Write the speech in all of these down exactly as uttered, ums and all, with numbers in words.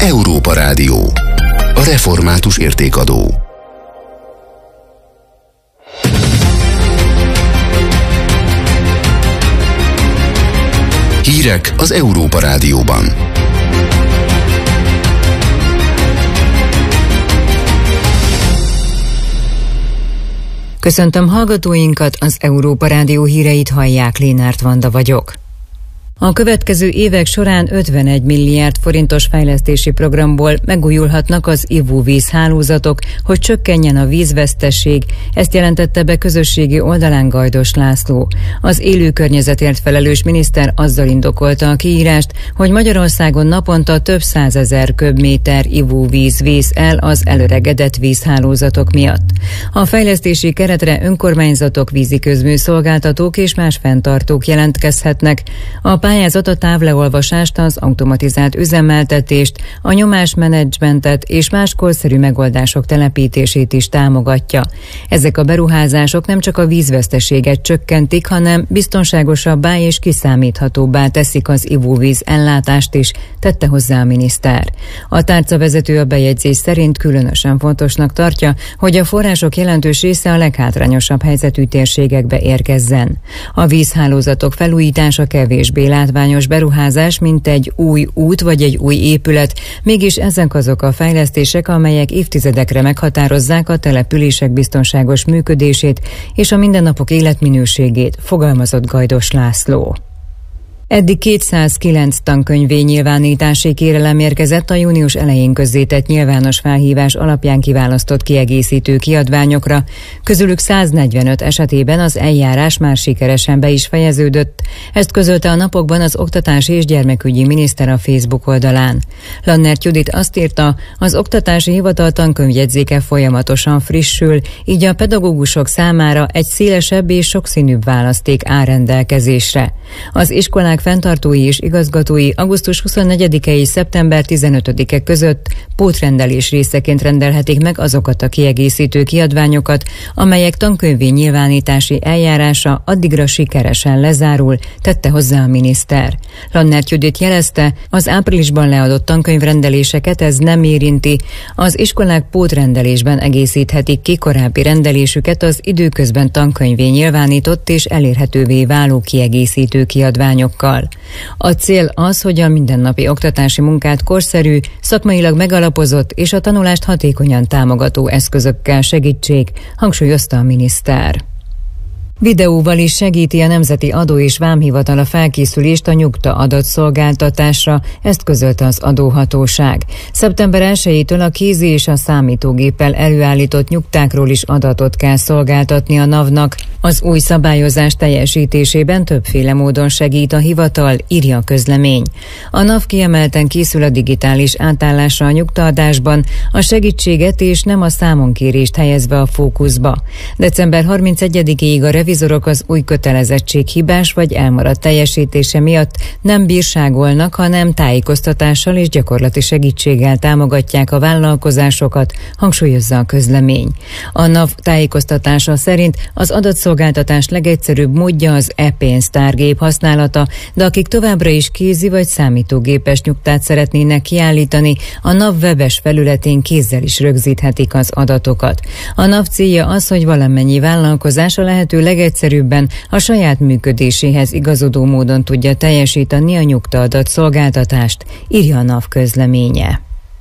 Európa Rádió. A református értékadó. Hírek az Európa Rádióban. Köszöntöm hallgatóinkat, az Európa Rádió híreit hallják, Lénárt Vanda vagyok. A következő évek során ötvenegy milliárd forintos fejlesztési programból megújulhatnak az ivóvíz hálózatok, hogy csökkenjen a vízvesztesség, ezt jelentette be közösségi oldalán Gajdos László. Az élő környezetért felelős miniszter azzal indokolta a kiírást, hogy Magyarországon naponta több százezer köbméter ivóvíz vész el az elöregedett vízhálózatok miatt. A fejlesztési keretre önkormányzatok, víziközműszolgáltatók és más fenntartók jelentkezhetnek. A pályázat a távleolvasást, az automatizált üzemeltetést, a nyomásmenedzsmentet és más korszerű megoldások telepítését is támogatja. Ezek a beruházások nem csak a vízveszteséget csökkentik, hanem biztonságosabbá és kiszámíthatóbbá teszik az ivóvíz ellátást is, tette hozzá a miniszter. A tárcavezető a bejegyzés szerint különösen fontosnak tartja, hogy a források jelentős része a leghátrányosabb helyzetű térségekbe érkezzen. A vízhálózatok felújítása kevésbé látványos beruházás, mint egy új út vagy egy új épület, mégis ezek azok a fejlesztések, amelyek évtizedekre meghatározzák a települések biztonságos működését és a mindennapok életminőségét, fogalmazott Gajdos László. Eddig kétszázkilenc tankönyvnyilvánítási kérelem érkezett a június elején közzétett nyilvános felhívás alapján kiválasztott kiegészítő kiadványokra. Közülük száznegyvenöt esetében az eljárás már sikeresen be is fejeződött. Ezt közölte a napokban az Oktatási és Gyermekügyi Miniszter a Facebook oldalán. Lannert Judit azt írta, az Oktatási Hivatal tankönyvjegyzéke folyamatosan frissül, így a pedagógusok számára egy szélesebb és sokszínűbb választék áll rendelkezésre. Az iskolák fenntartói és igazgatói augusztus huszonnegyedike és szeptember tizenötödike között pótrendelés részeként rendelhetik meg azokat a kiegészítő kiadványokat, amelyek tankönyvé nyilvánítási eljárása addigra sikeresen lezárul, tette hozzá a miniszter. Lannert Judit jelezte, az áprilisban leadott tankönyvrendeléseket ez nem érinti. Az iskolák pótrendelésben egészíthetik ki korábbi rendelésüket az időközben tankönyvé nyilvánított és elérhetővé váló kiegészítő kiadványokkal. A cél az, hogy a mindennapi oktatási munkát korszerű, szakmailag megalapozott és a tanulást hatékonyan támogató eszközökkel segítsék, hangsúlyozta a miniszter. Videóval is segíti a Nemzeti Adó és Vámhivatal a felkészülést a nyugta adatszolgáltatásra, ezt közölte az adóhatóság. szeptember elsejétől a kézi és a számítógéppel előállított nyugtákról is adatot kell szolgáltatni a NAV-nak. Az új szabályozás teljesítésében többféle módon segít a hivatal, írja a közlemény. A NAV kiemelten készül a digitális átállásra a nyugtaadásban, a segítséget és nem a számonkérést helyezve a fókuszba. december harmincegyedikéig a revizorok az új kötelezettség hibás vagy elmaradt teljesítése miatt nem bírságolnak, hanem tájékoztatással és gyakorlati segítséggel támogatják a vállalkozásokat, hangsúlyozza a közlemény. A NAV tájékoztatása szerint az adatszolgáltatás legegyszerűbb módja az e-pénztárgép használata, de akik továbbra is kézi vagy számítógépes nyugtát szeretnének kiállítani, a NAV webes felületén kézzel is rögzíthetik az adatokat. A NAV célja az, hogy valamennyi vállalkozás a lehető legegyszerűbben a saját működéséhez igazodó módon tudja teljesíteni a nyugtaadat szolgáltatást, írja a NAV közleménye.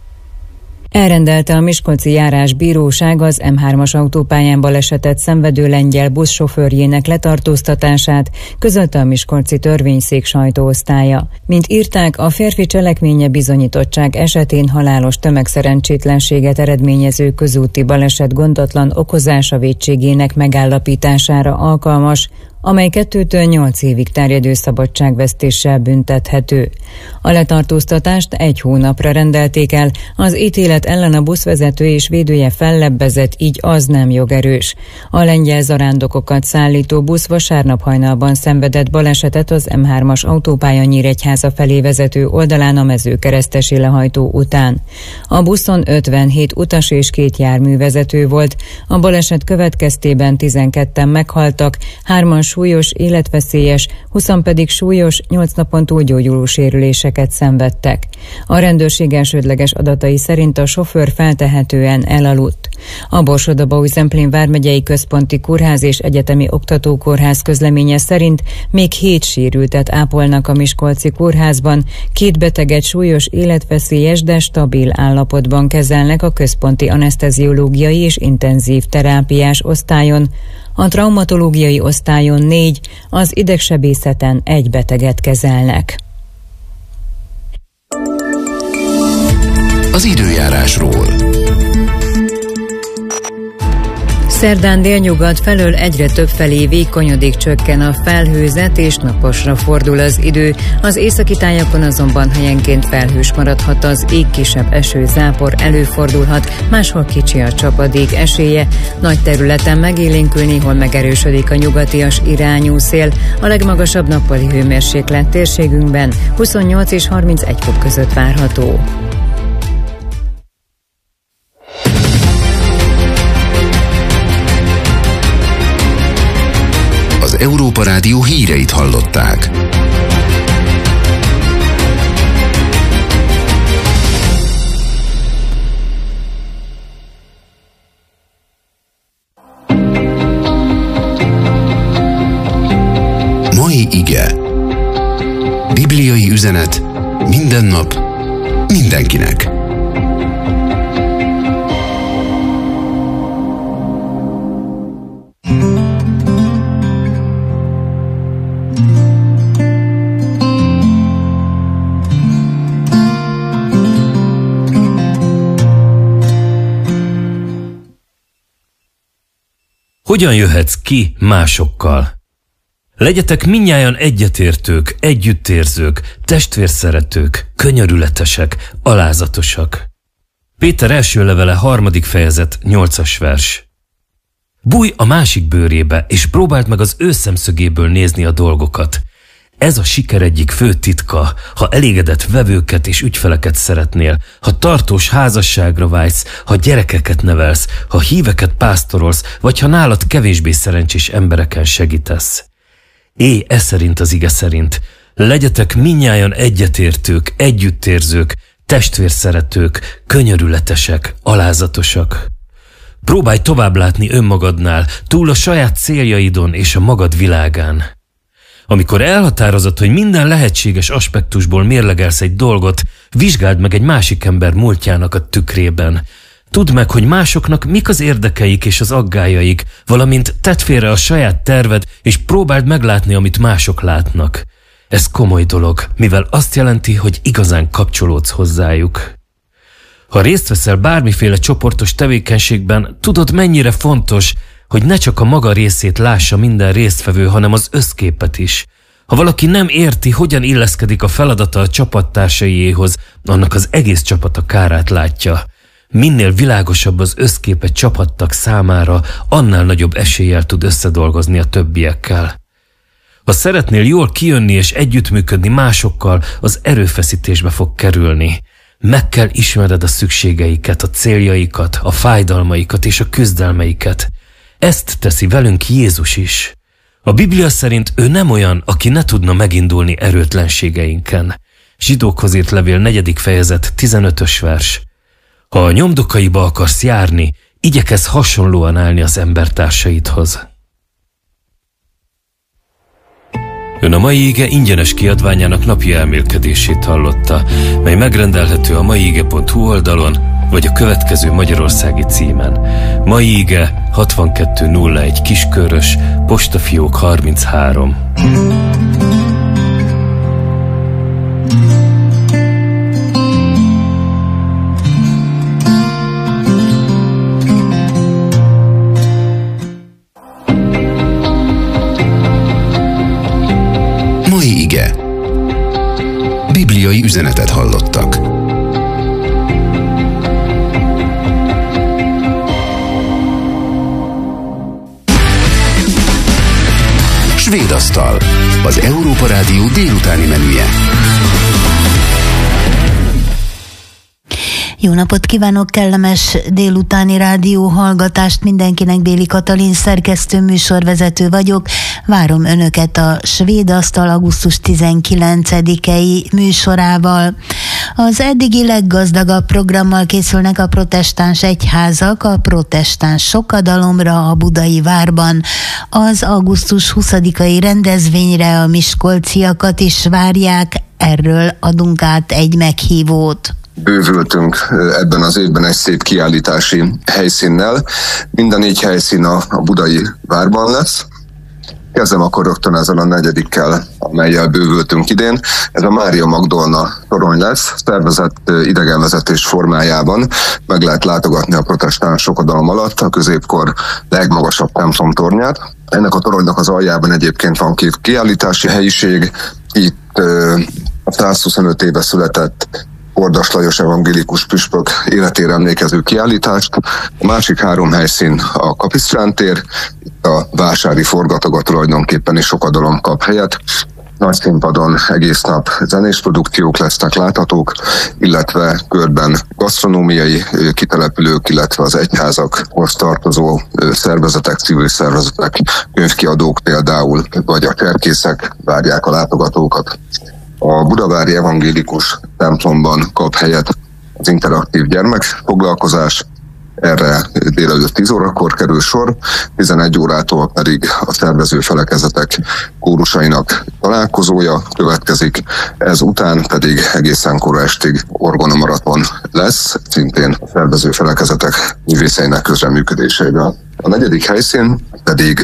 Elrendelte a Miskolci Járásbíróság az M hármas autópályán balesetet szenvedő lengyel buszsofőrjének letartóztatását, közölte a miskolci törvényszék sajtóosztálya. Mint írták, a férfi cselekménye bizonyítottság esetén halálos tömegszerencsétlenséget eredményező közúti baleset gondotlan okozása vétségének megállapítására alkalmas, amely kettőtől nyolc évig terjedő szabadságvesztéssel büntethető. A letartóztatást egy hónapra rendelték el, az ítélet ellen a buszvezető és védője fellebbezett, így az nem jogerős. A lengyel zarándokokat szállító busz vasárnap hajnalban szenvedett balesetet az M hármas autópálya Nyíregyháza felé vezető oldalán a Mezőkeresztesi lehajtó után. A buszon ötvenhét utas és két járművezető volt. A baleset következtében tizenketten meghaltak, hárman súlyos, életveszélyes, húszan pedig súlyos, nyolc napon túl gyógyuló sérüléseket szenvedtek. A rendőrség elsődleges adatai szerint a sofőr feltehetően elaludt. A Borsod-Abaúj-Zemplén vármegyei központi kórház és egyetemi oktatókórház közleménye szerint még hét sérültet ápolnak a miskolci kórházban, két beteget súlyos, életveszélyes, de stabil állapotban kezelnek a központi aneszteziológiai és intenzív terápiás osztályon, a traumatológiai osztályon négy, az idegsebészeten egy beteget kezelnek. Az időjárásról. Szerdán délnyugat felől egyre több felé vékonyodik, csökken a felhőzet és naposra fordul az idő. Az északi tájakon azonban helyenként felhős maradhat az ég, kisebb eső-zápor előfordulhat, máshol kicsi a csapadék esélye. Nagy területen megélénkül, néhol megerősödik a nyugatias irányú szél. A legmagasabb nappali hőmérséklet térségünkben huszonnyolc és harmincegy fok között várható. Az Európa Rádió híreit hallották. Mai ige. Bibliai üzenet minden nap, mindenkinek. Hogyan jöhetsz ki másokkal? Legyetek mindnyájan egyetértők, együttérzők, testvérszeretők, könyörületesek, alázatosak. Péter első levele harmadik fejezet, nyolcas vers. Bújj a másik bőrébe, és próbáld meg az ő szemszögéből nézni a dolgokat. Ez a siker egyik fő titka, ha elégedett vevőket és ügyfeleket szeretnél, ha tartós házasságra vágysz, ha gyerekeket nevelsz, ha híveket pásztorolsz, vagy ha nálad kevésbé szerencsés embereken segítesz. Élj e szerint az ige szerint. Legyetek mindnyájan egyetértők, együttérzők, testvérszeretők, könyörületesek, alázatosak. Próbálj tovább látni önmagadnál, túl a saját céljaidon és a magad világán. Amikor elhatározod, hogy minden lehetséges aspektusból mérlegelsz egy dolgot, vizsgáld meg egy másik ember múltjának a tükrében. Tudd meg, hogy másoknak mik az érdekeik és az aggályaik, valamint tedd félre a saját terved, és próbáld meglátni, amit mások látnak. Ez komoly dolog, mivel azt jelenti, hogy igazán kapcsolódsz hozzájuk. Ha részt veszel bármiféle csoportos tevékenységben, tudod, mennyire fontos, hogy ne csak a maga részét lássa minden résztvevő, hanem az összképet is. Ha valaki nem érti, hogyan illeszkedik a feladata a csapattársaiéhoz, annak az egész csapat a kárát látja. Minél világosabb az összkép egy csapattag számára, annál nagyobb eséllyel tud összedolgozni a többiekkel. Ha szeretnél jól kijönni és együttműködni másokkal, az erőfeszítésbe fog kerülni. Meg kell ismered a szükségeiket, a céljaikat, a fájdalmaikat és a küzdelmeiket. Ezt teszi velünk Jézus is. A Biblia szerint ő nem olyan, aki ne tudna megindulni erőtlenségeinken. Zsidókhoz írt levél negyedik fejezet, tizenötös vers. Ha a nyomdokaiba akarsz járni, igyekezz hasonlóan állni az embertársaidhoz. Ön a mai ige ingyenes kiadványának napi elmélkedését hallotta, mely megrendelhető a maige pont hu oldalon, vagy a következő magyarországi címen. Mai ige hatvankettő nulla egy Kiskörös, postafiók harminchárom. Mai ige. Bibliai üzenetet hallottak. Svédasztal. Az Európa Rádió délutáni menüje. Jó napot kívánok, kellemes délutáni rádióhallgatást mindenkinek. Béli Katalin szerkesztő, műsorvezető vagyok. Várom önöket a Svéd Asztal augusztus tizenkilencedikei műsorával. Az eddigi leggazdagabb programmal készülnek a protestáns egyházak a protestáns sokadalomra a Budai Várban. Az augusztus huszadikai rendezvényre a miskolciakat is várják, erről adunk át egy meghívót. Bővültünk ebben az évben egy szép kiállítási helyszínnel. Mind a négy helyszín a, a Budai Várban lesz. Kezdem akkor rögtön ezzel a negyedikkel, amellyel bővültünk idén. Ez a Mária Magdolna torony lesz, szervezett idegenvezetés formájában. Meg lehet látogatni a protestáns sokadalom alatt a középkor legmagasabb templom tornyát. Ennek a toronynak az aljában egyébként van két kiállítási helyiség. Itt a százhuszonöt éve született Kordas Lajos evangélikus püspök életére emlékező kiállítást. A másik három helyszín a Kapisztrán tér, itt a vásári forgatoga tulajdonképpen is sokadalom kap helyet. Nagy színpadon egész nap zenés produkciók lesznek láthatók, illetve körben gasztronómiai kitelepülők, illetve az egyházakhoz tartozó szervezetek, civil szervezetek, könyvkiadók például, vagy a cserkészek várják a látogatókat. A budavári evangélikus templomban kap helyet az interaktív gyermekfoglalkozás, erre délelőtt tíz órakor kerül sor, tizenegy órától pedig a szervező felekezetek kórusainak találkozója következik, ez után pedig egészen kora estig orgonamaraton lesz, szintén a szervező felekezetek művészeinek közreműködésével. A negyedik helyszín pedig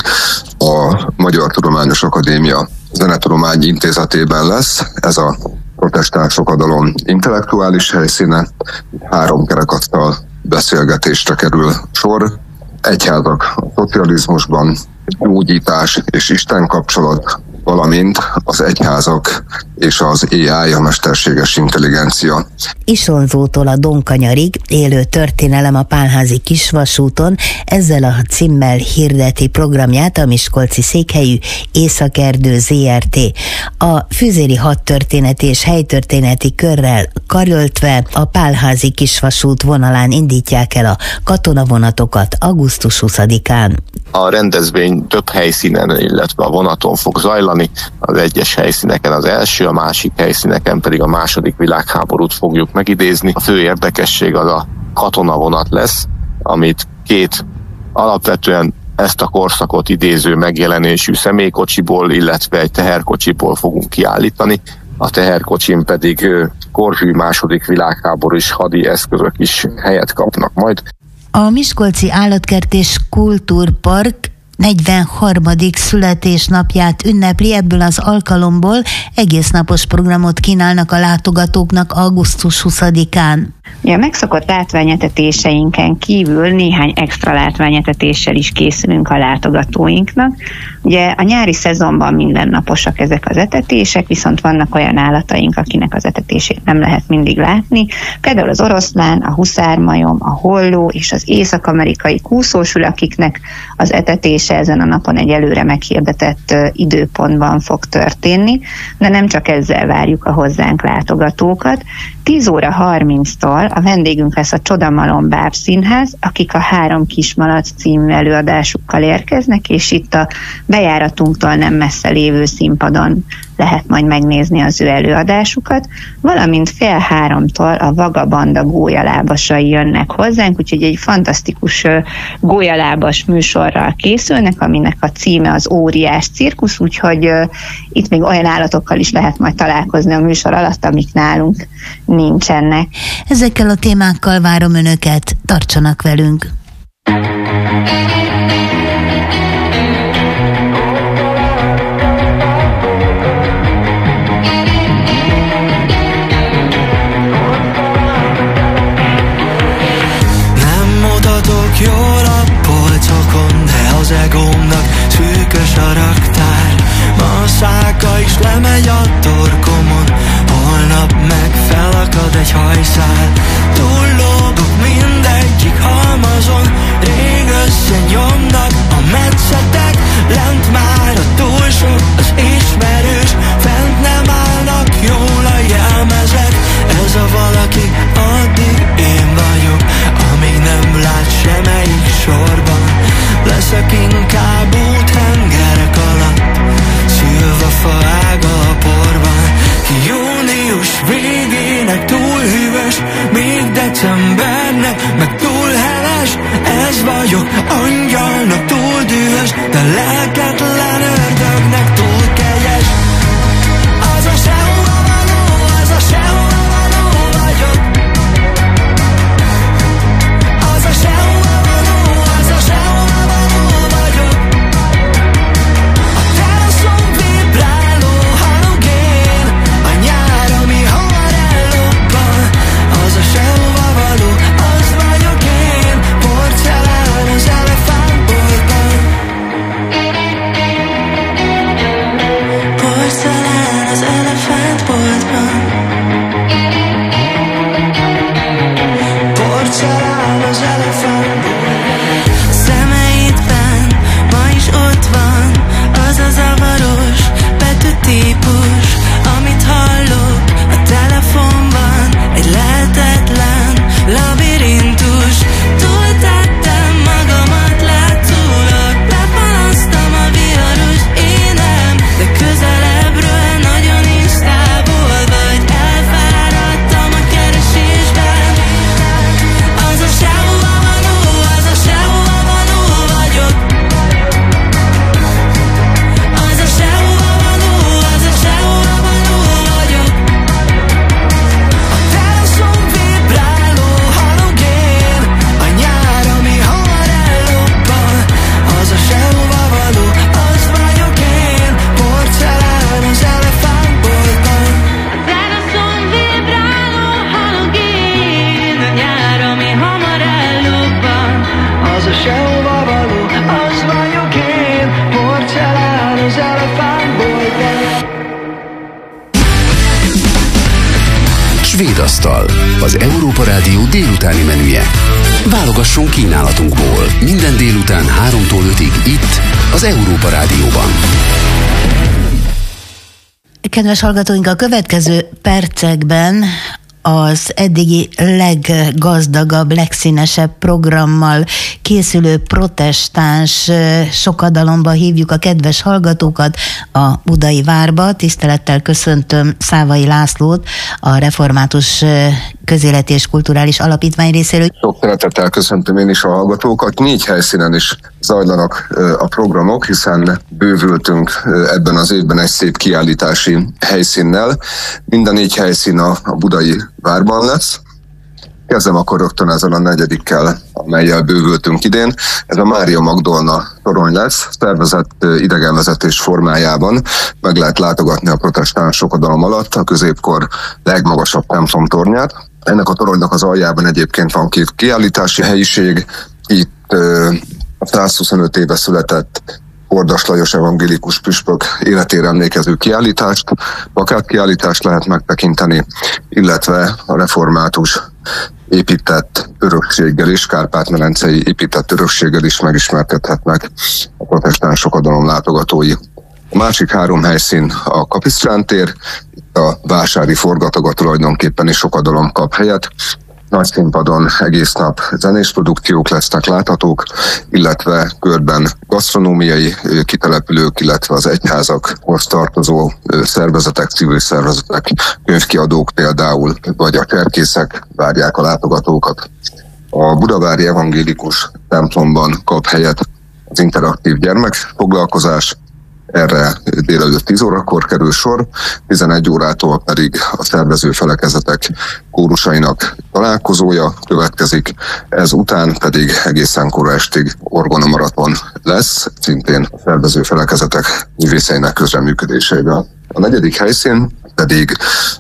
a Magyar Tudományos Akadémia Zenetudományi Intézetében lesz, ez a protestáns sokadalom intellektuális helyszíne, három kerekasztal beszélgetésre kerül sor, egyházak a szocializmusban, gyógyítás és Isten kapcsolat, valamint az egyházak és az á i, a mesterséges intelligencia. Isonzótól a Donkanyarig élő történelem a Pálházi Kisvasúton, ezzel a címmel hirdeti programját a miskolci székhelyű Északerdő zé er té. A Füzéri hadtörténeti és helytörténeti körrel karöltve a Pálházi Kisvasút vonalán indítják el a katonavonatokat augusztus huszadikán. A rendezvény több helyszínen, illetve a vonaton fog zajlani. Az egyes helyszíneken az első, a másik helyszíneken pedig a második világháborút fogjuk megidézni. A fő érdekesség az a katonavonat lesz, amit két alapvetően ezt a korszakot idéző megjelenésű személykocsiból, illetve egy teherkocsiból fogunk kiállítani. A teherkocsin pedig korhű második világháborús hadi eszközök is helyet kapnak majd. A Miskolci Állatkert és Kultúrpark negyvenharmadik születésnapját ünnepli, ebből az alkalomból egésznapos programot kínálnak a látogatóknak augusztus huszadikán. Ja, a megszokott látványetetéseinken kívül néhány extra látványetetéssel is készülünk a látogatóinknak. Ugye a nyári szezonban mindennaposak ezek az etetések, viszont vannak olyan állataink, akinek az etetését nem lehet mindig látni. Például az oroszlán, a huszármajom, a holló és az észak-amerikai kúszósül, akiknek az etetése ezen a napon egy előre meghirdetett időpontban fog történni, de nem csak ezzel várjuk a hozzánk látogatókat. tíz óra harminctól a vendégünk lesz a Csodamalom Bábszínház, akik a Három Kismalac című előadásukkal érkeznek, és itt a bejáratunktól nem messze lévő színpadon lehet majd megnézni az ő előadásukat, valamint fél háromtól a Vagabanda gólyalábasai jönnek hozzánk, úgyhogy egy fantasztikus gólyalábas műsorral készülnek, aminek a címe az Óriás cirkusz, úgyhogy uh, itt még olyan állatokkal is lehet majd találkozni a műsor alatt, amik nálunk nincsenek. Ezekkel a témákkal várom önöket, tartsanak velünk! Jól a polcokon, de az egómnak szűkös a raktár. Ma a száka is lemegy a torkomon, holnap meg felakad egy hajszál. Túllódok mindegyik halmazon, rég összenyomnak arcembernek, meg túl heves, ez vagyok, angyalnak túl dühös, de lelketlen ördögnek túl kegyes. Az a sehova való, az a sehova való vagyok. Az a sehova való, az a sehova való vagyok. A teraszon vibráló halogén, a nyár, ami hamar ellobban. Az a sehova való, az vagyok én, porcelán az elefántboltban. Porcelán az elefántboltban. Porcelán az elefántboltban. Szemeidben ma is ott van az a zavaros betűtípus, amit hallok a telefonban, egy lehetetlen labirintus. Túltettem magamat látszólag, bepalasztam a viharos énem, de közelebbről nagyon is távol vagy, elfáradtam a keresésben. Az a sehova való, az a sehova való vagyok. Az a sehova való, az a sehova való vagyok. A teraszon vibráló halogén, a nyár, ami hamar ellobban. Az a sehova való, az vagyok én, porcelán az elefántboltban. A teraszon vibráló halogén, a nyár, ami hamar ellobban. Az a sehova való, az vagyok én, porcelán az elefántboltban. Svédasztal, az Európa Rádió délutáni menüje. Válogassunk kínálatunkból minden délután háromtól ötig itt, az Európa Rádióban. Kedves hallgatóink, a következő percekben az eddigi leggazdagabb, legszínesebb programmal készülő protestáns sokadalomba hívjuk a kedves hallgatókat a Budai Várba. Tisztelettel köszöntöm Szávai Lászlót, a Református Közéleti és Kulturális Alapítvány részéről. Sok szeretettel köszöntöm én is a hallgatókat. Négy helyszínen is zajlanak a programok, hiszen bővültünk ebben az évben egy szép kiállítási helyszínnel. Mind a négy helyszín a, a Budai Várban lesz. Kezdem akkor rögtön ezzel a negyedikkel, amellyel bővültünk idén. Ez a Mária Magdolna torony lesz, szervezett idegenvezetés formájában. Meg lehet látogatni a protestáns sokadalom alatt a középkor legmagasabb templomtornyát. Ennek a toronynak az aljában egyébként van két kiállítási helyiség. Itt a százhuszonöt éve született Kordas Lajos evangélikus püspök életére emlékező kiállítást, plakátkiállítást lehet megtekinteni, illetve a református épített örökséggel is, kárpát-medencei épített örökséggel is megismerkedhetnek a protestáns sokadalom látogatói. A másik három helyszín a Kapisztrán tér, itt a vásári forgataga tulajdonképpen is sokadalom kap helyet. Nagy színpadon egész nap zenés produkciók lesznek láthatók, illetve körben gasztronómiai kitelepülők, illetve az egyházakhoz tartozó szervezetek, civil szervezetek, könyvkiadók például, vagy a cserkészek várják a látogatókat. A budavári evangélikus templomban kap helyet az interaktív gyermekfoglalkozás, erre délelőtt tíz órakor kerül sor, tizenegy órától pedig a szervező felekezetek kórusainak találkozója következik, ez után pedig egészen kora estig orgonamaraton lesz, szintén a szervező felekezetek művészeinek közreműködéseivel. A negyedik helyszín pedig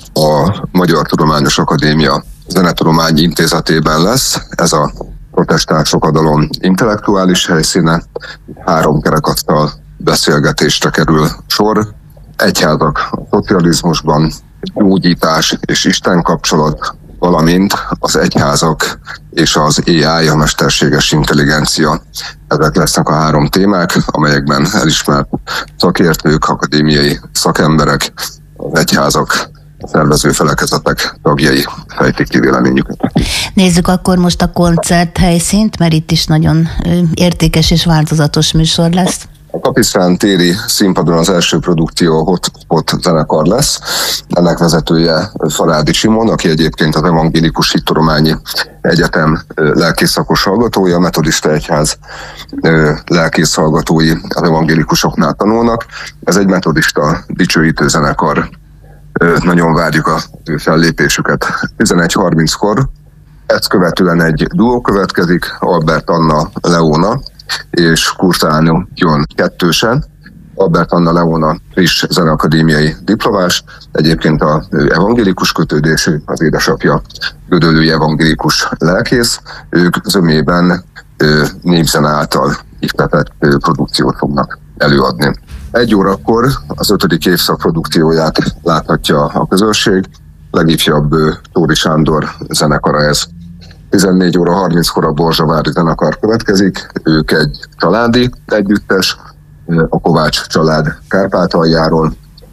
a Magyar Tudományos Akadémia Zenetudományi Intézetében lesz, ez a protestáns sokadalom intellektuális helyszíne, három kerekasztal beszélgetésre kerül sor. Egyházak a szocializmusban, gyógyítás és Isten kapcsolat, valamint az egyházak és az á i, a mesterséges intelligencia. Ezek lesznek a három témák, amelyekben elismert szakértők, akadémiai szakemberek, az egyházak, a szervező felekezetek tagjai fejtik ki véleményüket. Nézzük akkor most a koncert helyszínt, mert itt is nagyon értékes és változatos műsor lesz. A Kapisztrán téri színpadon az első produkció Hotspot zenekar lesz. Ennek vezetője Farádi Simon, aki egyébként az Evangélikus Hittudományi Egyetem lelkészszakos hallgatója, a Metodista Egyház lelkész hallgatói az evangélikusoknál tanulnak. Ez egy metodista dicsőítő zenekar. Nagyon várjuk a ő fellépésüket. tizenegy harminckor ezt követően egy duó következik, Albert Anna Leona és Kurtánó jön kettősen. Albert Anna Leona friss zeneakadémiai diplomás, egyébként az evangélikus kötődésű, az édesapja gödöllői evangélikus lelkész. Ők zömében népzene által ihletett produkciót fognak előadni. Egy órakor az ötödik évszak produkcióját láthatja a közönség, legifjabb Tóri Sándor zenekara ez. tizennégy óra harminckor a Borzsavári zenekar következik, ők egy családi együttes, a Kovács család Kárpátaljáról,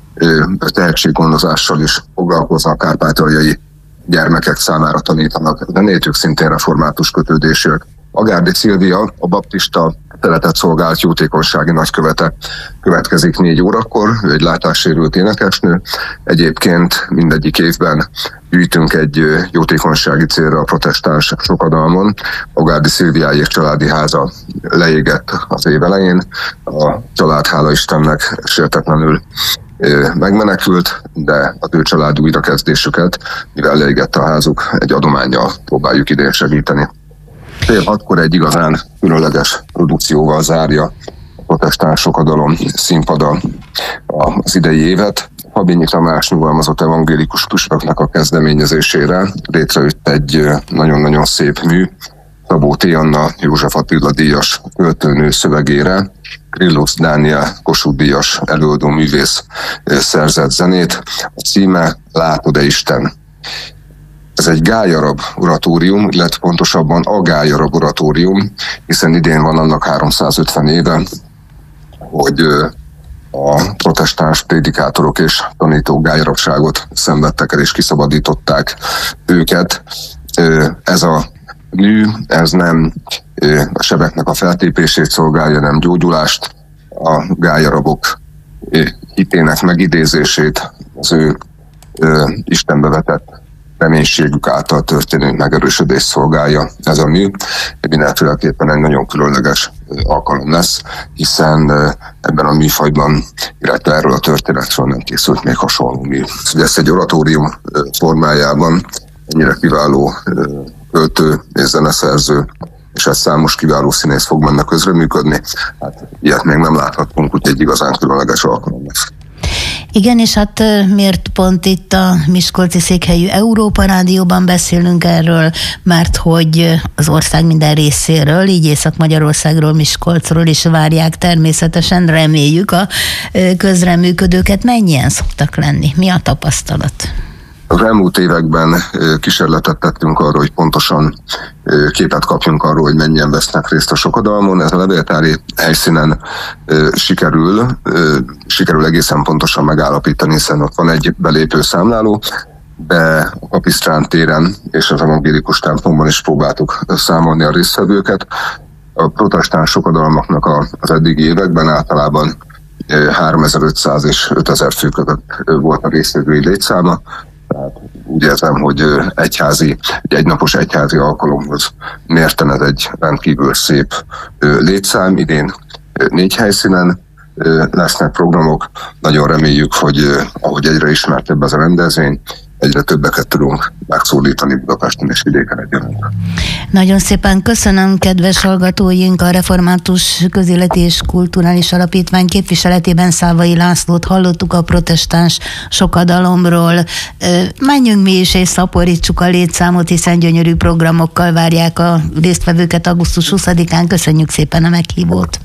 tehetséggondozással is foglalkoznak, kárpátaljai gyermekek számára tanítanak zenét, ők szintén református kötődésűek. Agárdi Szilvia, a baptista teletet szolgált jótékonysági nagykövete következik négy órakor, ő egy látássérült énekesnő. Egyébként mindegyik évben gyűjtünk egy jótékonysági célra a protestáns sokadalmon. Agárdi Szilviájék családi háza leégett az év elején. A család, hála Istennek, sértetlenül megmenekült, de az ő család újrakezdésüket, mivel leégett a házuk, egy adománnyal próbáljuk idén segíteni. Fél hatkor egy igazán különleges produkcióval zárja a protestáns sokadalom színpada az idei évet. Habinyi Tamás nyugalmazott evangélikus püspöknek a kezdeményezésére létrejött egy nagyon-nagyon szép mű, Szabó T. Anna József Attila díjas költőnő szövegére, Grillus Dániel Kossuth díjas előadó művész szerzett zenét. A címe Látod-e Isten? Ez egy gályarab oratórium, illetve pontosabban a gályarab oratórium, hiszen idén van annak háromszázötven éve, hogy a protestáns prédikátorok és tanítók gályarabságot szenvedtek el és kiszabadították őket. Ez a mű, ez nem a sebeknek a feltépését szolgálja, nem gyógyulást, a gályarabok hitének megidézését, az ő Istenbe vetett reménységük által történő megerősödést szolgálja ez a mű. Mindenféleképpen egy nagyon különleges alkalom lesz, hiszen ebben a műfajban, illetve erről a történetről nem készült még hasonló mű. Ezt egy oratórium formájában ennyire kiváló költő és zeneszerző, és ez számos kiváló színész fog benne közreműködni. Hát ilyet még nem láthatunk, úgyhogy egy igazán különleges alkalom lesz. Igen, és hát miért pont itt a miskolci székhelyű Európa Rádióban beszélünk erről, mert hogy az ország minden részéről, így Észak-Magyarországról, Miskolcról is várják természetesen, reméljük a közreműködőket. Mennyien szoktak lenni? Mi a tapasztalat? Az elmúlt években kísérletet tettünk arra, hogy pontosan képet kapjunk arról, hogy mennyien vesznek részt a sokadalmon. Ez a levéltári helyszínen sikerül, sikerül egészen pontosan megállapítani, hiszen ott van egy belépő számláló, de a Kapisztrán téren és az evangélikus templomban is próbáltuk számolni a résztvevőket. A protestáns sokadalmaknak az eddigi években általában háromezer-ötszáz és ötezer fő között volt a résztvevői létszáma. Tehát úgy érzem, hogy egyházi, egy egynapos egyházi alkalomhoz mérten ez egy rendkívül szép létszám. Idén négy helyszínen lesznek programok. Nagyon reméljük, hogy ahogy egyre ismertebb ez a rendezvény, egyre többeket tudunk megszólítani Budapesten és vidéken egyaránt. Nagyon szépen köszönöm, kedves hallgatóink, a Református Közéleti és Kulturális Alapítvány képviseletében Szávai Lászlót hallottuk a protestáns sokadalomról. Menjünk mi is és szaporítsuk a létszámot, hiszen gyönyörű programokkal várják a résztvevőket augusztus huszadikán. Köszönjük szépen a meghívót!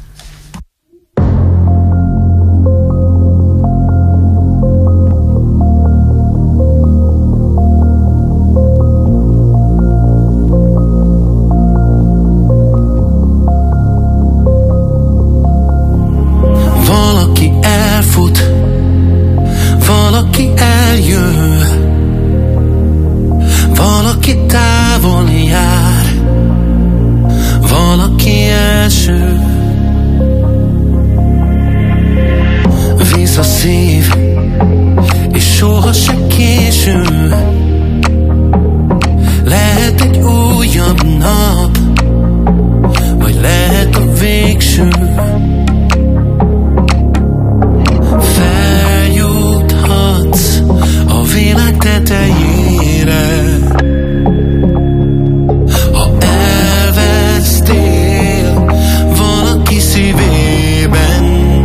Valaki eljön, valaki távol jár, valaki első, hisz a szív, és soha se késő. Lehet egy újabb nap, vagy lehet a végső. Feljuthatsz a világ tetejére, ha elvesztél valaki szívében.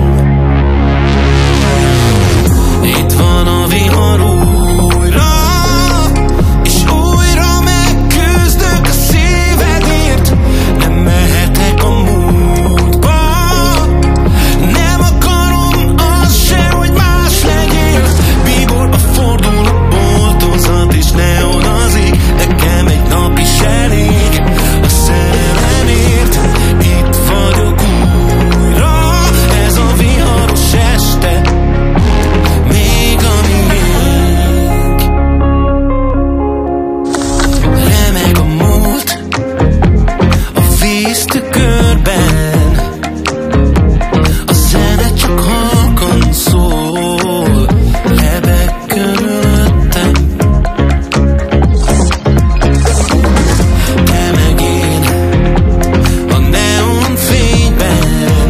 Itt van a vihar újra, és újra megküzdök a szívedért. Nem mehetek a múltba, nem akarom az se, hogy más legyél. Bíborba fordul a boltozat, és neonazik. Nekem egy nap is elég a szerelemért. Itt vagyok újra, ez a viharos este, még a miénk. Remeg a múlt a víztükörben, a zene csak halkan szól, lebeg körülöttem. Te meg én a neon fényben,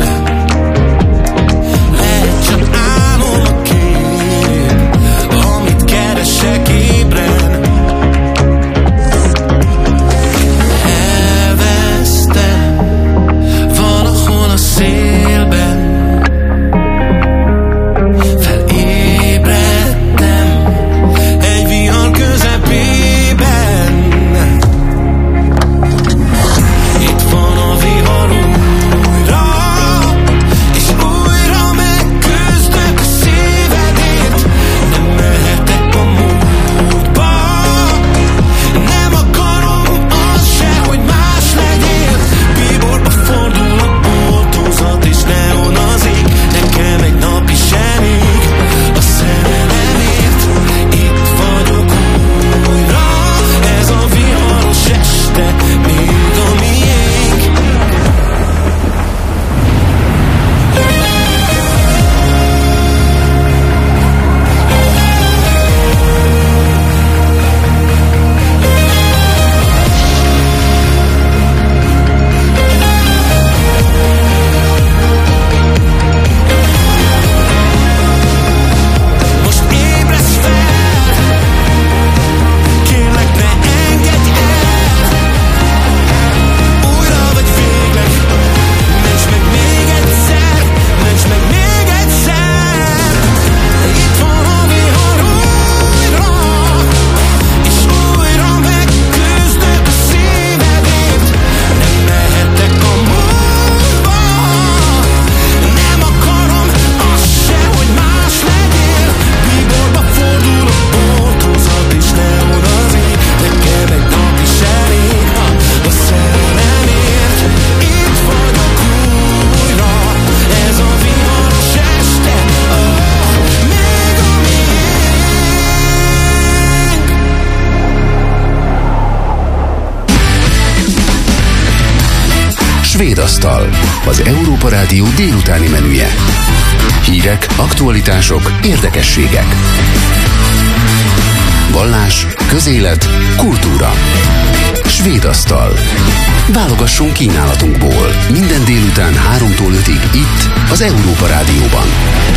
lehet csak álom a kép, amit keresek ébren. Elvesztem valahol a szélben, felébredtem egy vihar közepében. Itt van a vihar újra, és újra megküzdök a szívedért. Nem mehetek a múltba, nem akarom az se, hogy más legyél. Bíborba fordul a boltozat, és neonazik. Nekem egy nap is elég a szerelemért. Itt vagyok újra, ez a viharos este, még a miénk. Most ébredsz fel, kérlek ne engedj el. Újra vagy végleg, ments meg még egyszer, ments meg még egyszer. Itt van a vihar újra, és újra megküzdök a szívedért. Nem mehetek a múltba, nem akarom az se, hogy más legyél. Bíborba fordul a boltozat, és neonazik. Nekem egy nap is elég a szerelemért. Itt vagyok újra, ez a viharos este, oh, még a miénk. Svédasztal, az Európa Rádió délutáni menüje. Hírek, aktualitások, érdekességek. Vallás, közélet, kultúra. Svédasztal. Válogassunk kínálatunkból. Minden délután háromtól ötig itt, az Európa Rádióban.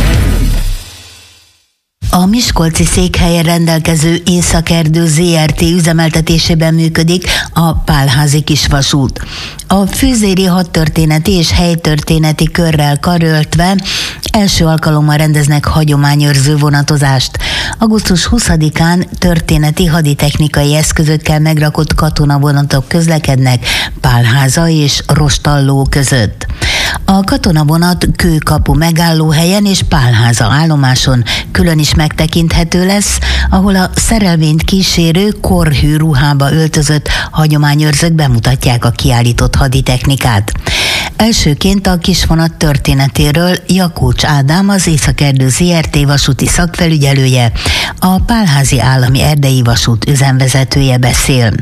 A miskolci székhelyen rendelkező Északerdő zé er té üzemeltetésében működik a Pálházi kisvasút. A fűzéri hadtörténeti és helytörténeti körrel karöltve első alkalommal rendeznek hagyományőrző vonatozást. augusztus huszadikán történeti haditechnikai eszközökkel megrakott katonavonatok közlekednek Pálháza és Rostalló között. A katonavonat Kőkapu megállóhelyen és Pálháza állomáson külön is megtekinthető lesz, ahol a szerelvényt kísérő korhű ruhába öltözött hagyományőrzők bemutatják a kiállított haditechnikát. Elsőként a kisvonat történetéről Jakócs Ádám, az Északerdő zé er té vasúti szakfelügyelője, a Pálházi Állami Erdei Vasút üzemvezetője beszél.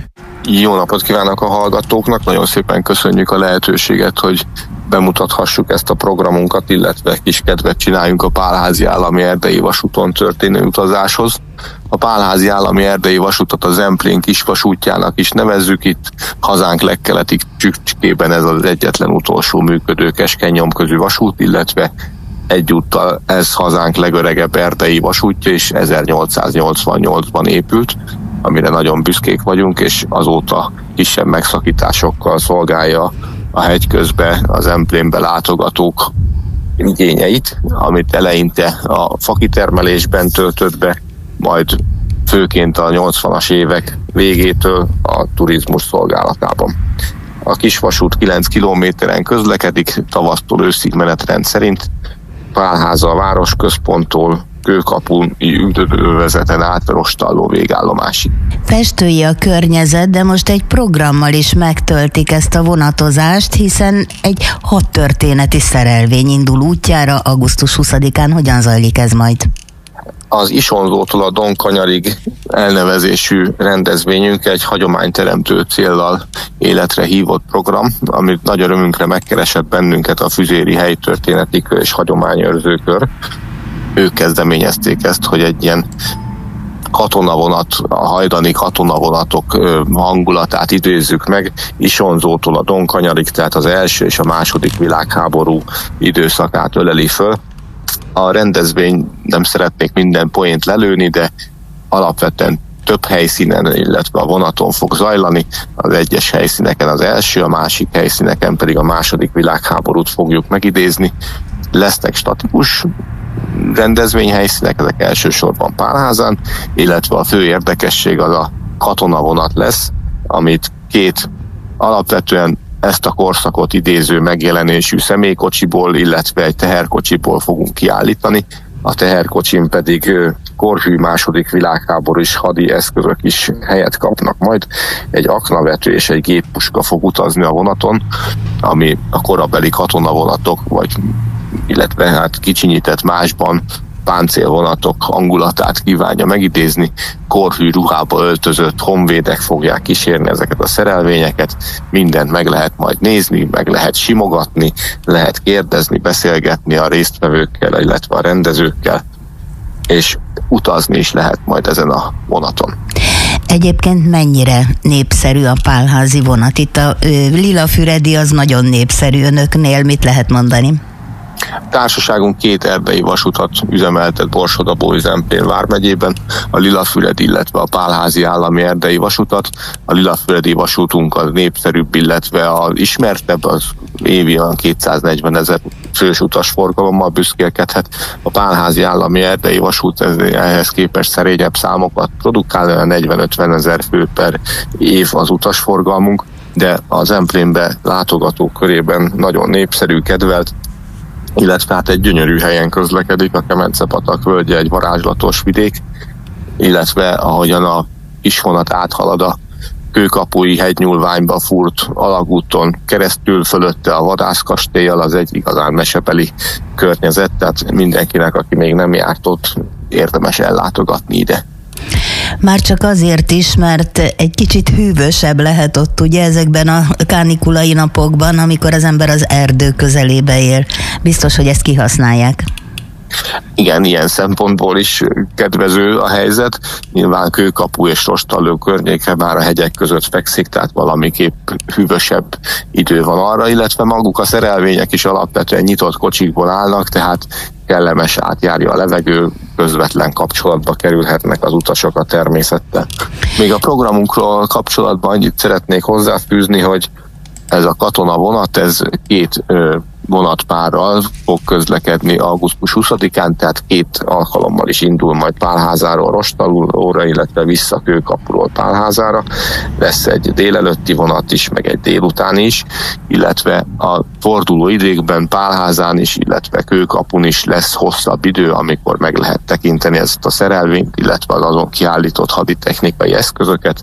Jó napot kívánok a hallgatóknak, nagyon szépen köszönjük a lehetőséget, hogy bemutathassuk ezt a programunkat, illetve kis kedvet csináljunk a Pálházi Állami Erdei Vasúton történő utazáshoz. A Pálházi Állami Erdei Vasútot a Zemplén kisvasútjának is nevezzük, itt hazánk legkeleti csücskében ez az egyetlen utolsó működő keskeny nyomközű vasút, illetve egyúttal ez hazánk legöregebb erdei vasútja, és ezernyolcszáznyolcvannyolcban épült, amire nagyon büszkék vagyunk, és azóta kisebb megszakításokkal szolgálja a hegyközbe, az Zemplénbe látogatók igényeit, amit eleinte a fakitermelésben töltött be, majd főként a nyolcvanas évek végétől a turizmus szolgálatában. A kisvasút kilenc kilométeren közlekedik, tavasztól őszig menetrend szerint, Pálháza a városközponttól, Kőkapun üdülővezeten át Rostalló végállomásig. Festői a környezet, de most egy programmal is megtöltik ezt a vonatozást, hiszen egy hadtörténeti szerelvény indul útjára augusztus huszadikán. Hogyan zajlik ez majd? Az Isonzótól a Donkanyarig elnevezésű rendezvényünk egy hagyományteremtő céllal életre hívott program, amit nagy örömünkre megkeresett bennünket a Füzéri Helytörténeti Kör és Hagyományőrzőkör. Ők kezdeményezték ezt, hogy egy ilyen katonavonat, a hajdani katonavonatok hangulatát idézzük meg, Isonzótól a Donkanyarig, tehát az első és a második világháború időszakát öleli föl. A rendezvény, nem szeretnék minden poént lelőni, de alapvetően több helyszínen, illetve a vonaton fog zajlani. Az egyes helyszíneken az első, a másik helyszíneken pedig a második világháborút fogjuk megidézni. Lesznek statikus rendezvényhelyszínek, ezek elsősorban Pálházán, illetve a fő érdekesség az a katonavonat lesz, amit két alapvetően ezt a korszakot idéző megjelenésű személykocsiból, illetve egy teherkocsiból fogunk kiállítani. A teherkocsin pedig korhű második világháborús hadi eszközök is helyet kapnak majd. Egy aknavető és egy géppuska fog utazni a vonaton, ami a korabeli katonavonatok, vagy illetve hát kicsinyített másban páncélvonatok hangulatát kívánja megidézni. Korhű ruhába öltözött honvédek fogják kísérni ezeket a szerelvényeket, mindent meg lehet majd nézni, meg lehet simogatni, lehet kérdezni, beszélgetni a résztvevőkkel, illetve a rendezőkkel, és utazni is lehet majd ezen a vonaton. Egyébként mennyire népszerű a pálházi vonat? Itt a ö, Lilafüredi az nagyon népszerű önöknél, mit lehet mondani? Társaságunk két erdei vasutat üzemeltet Borsod-Abaúj-Zemplén vármegyében, a Lilafüredi, illetve a Pálházi Állami Erdei Vasutat. A Lilafüredi vasútunk az népszerűbb, illetve az ismertebb, az évi olyan kétszáznegyven ezer fős utasforgalommal büszkélkedhet. A Pálházi Állami Erdei Vasút ehhez képest szerényebb számokat produkál, olyan negyven-ötven ezer fő per év az utasforgalmunk, de az Zemplénbe látogatók körében nagyon népszerű, kedvelt, illetve hát egy gyönyörű helyen közlekedik, a Kemence-patak völgye egy varázslatos vidék, illetve ahogyan a kisvonat áthalad a Kőkapui hegynyúlványba fúrt alagúton keresztül, fölötte a vadászkastélyal, az egy igazán mesebeli környezet, tehát mindenkinek, aki még nem járt ott, érdemes ellátogatni ide. Már csak azért is, mert egy kicsit hűvösebb lehet ott ugye ezekben a kánikulai napokban, amikor az ember az erdő közelébe ér. Biztos, hogy ezt kihasználják. Igen, ilyen szempontból is kedvező a helyzet. Nyilván Kőkapu és Rostalló környéke már a hegyek között fekszik, tehát valamiképp hűvösebb idő van arra, illetve maguk a szerelvények is alapvetően nyitott kocsikból állnak, tehát kellemes, átjárja a levegő, közvetlen kapcsolatba kerülhetnek az utasok a természettel. Még a programunkról kapcsolatban annyit szeretnék hozzáfűzni, hogy ez a katonavonat, ez két ö, vonatpárral fog közlekedni augusztus huszadikán, tehát két alkalommal is indul majd Pálházáról Rostallóra, illetve vissza Kőkapuról Pálházára. Lesz egy délelőtti vonat is, meg egy délutáni is, illetve a forduló időkben Pálházán is, illetve Kőkapun is lesz hosszabb idő, amikor meg lehet tekinteni ezt a szerelvényt, illetve az azon kiállított haditechnikai eszközöket,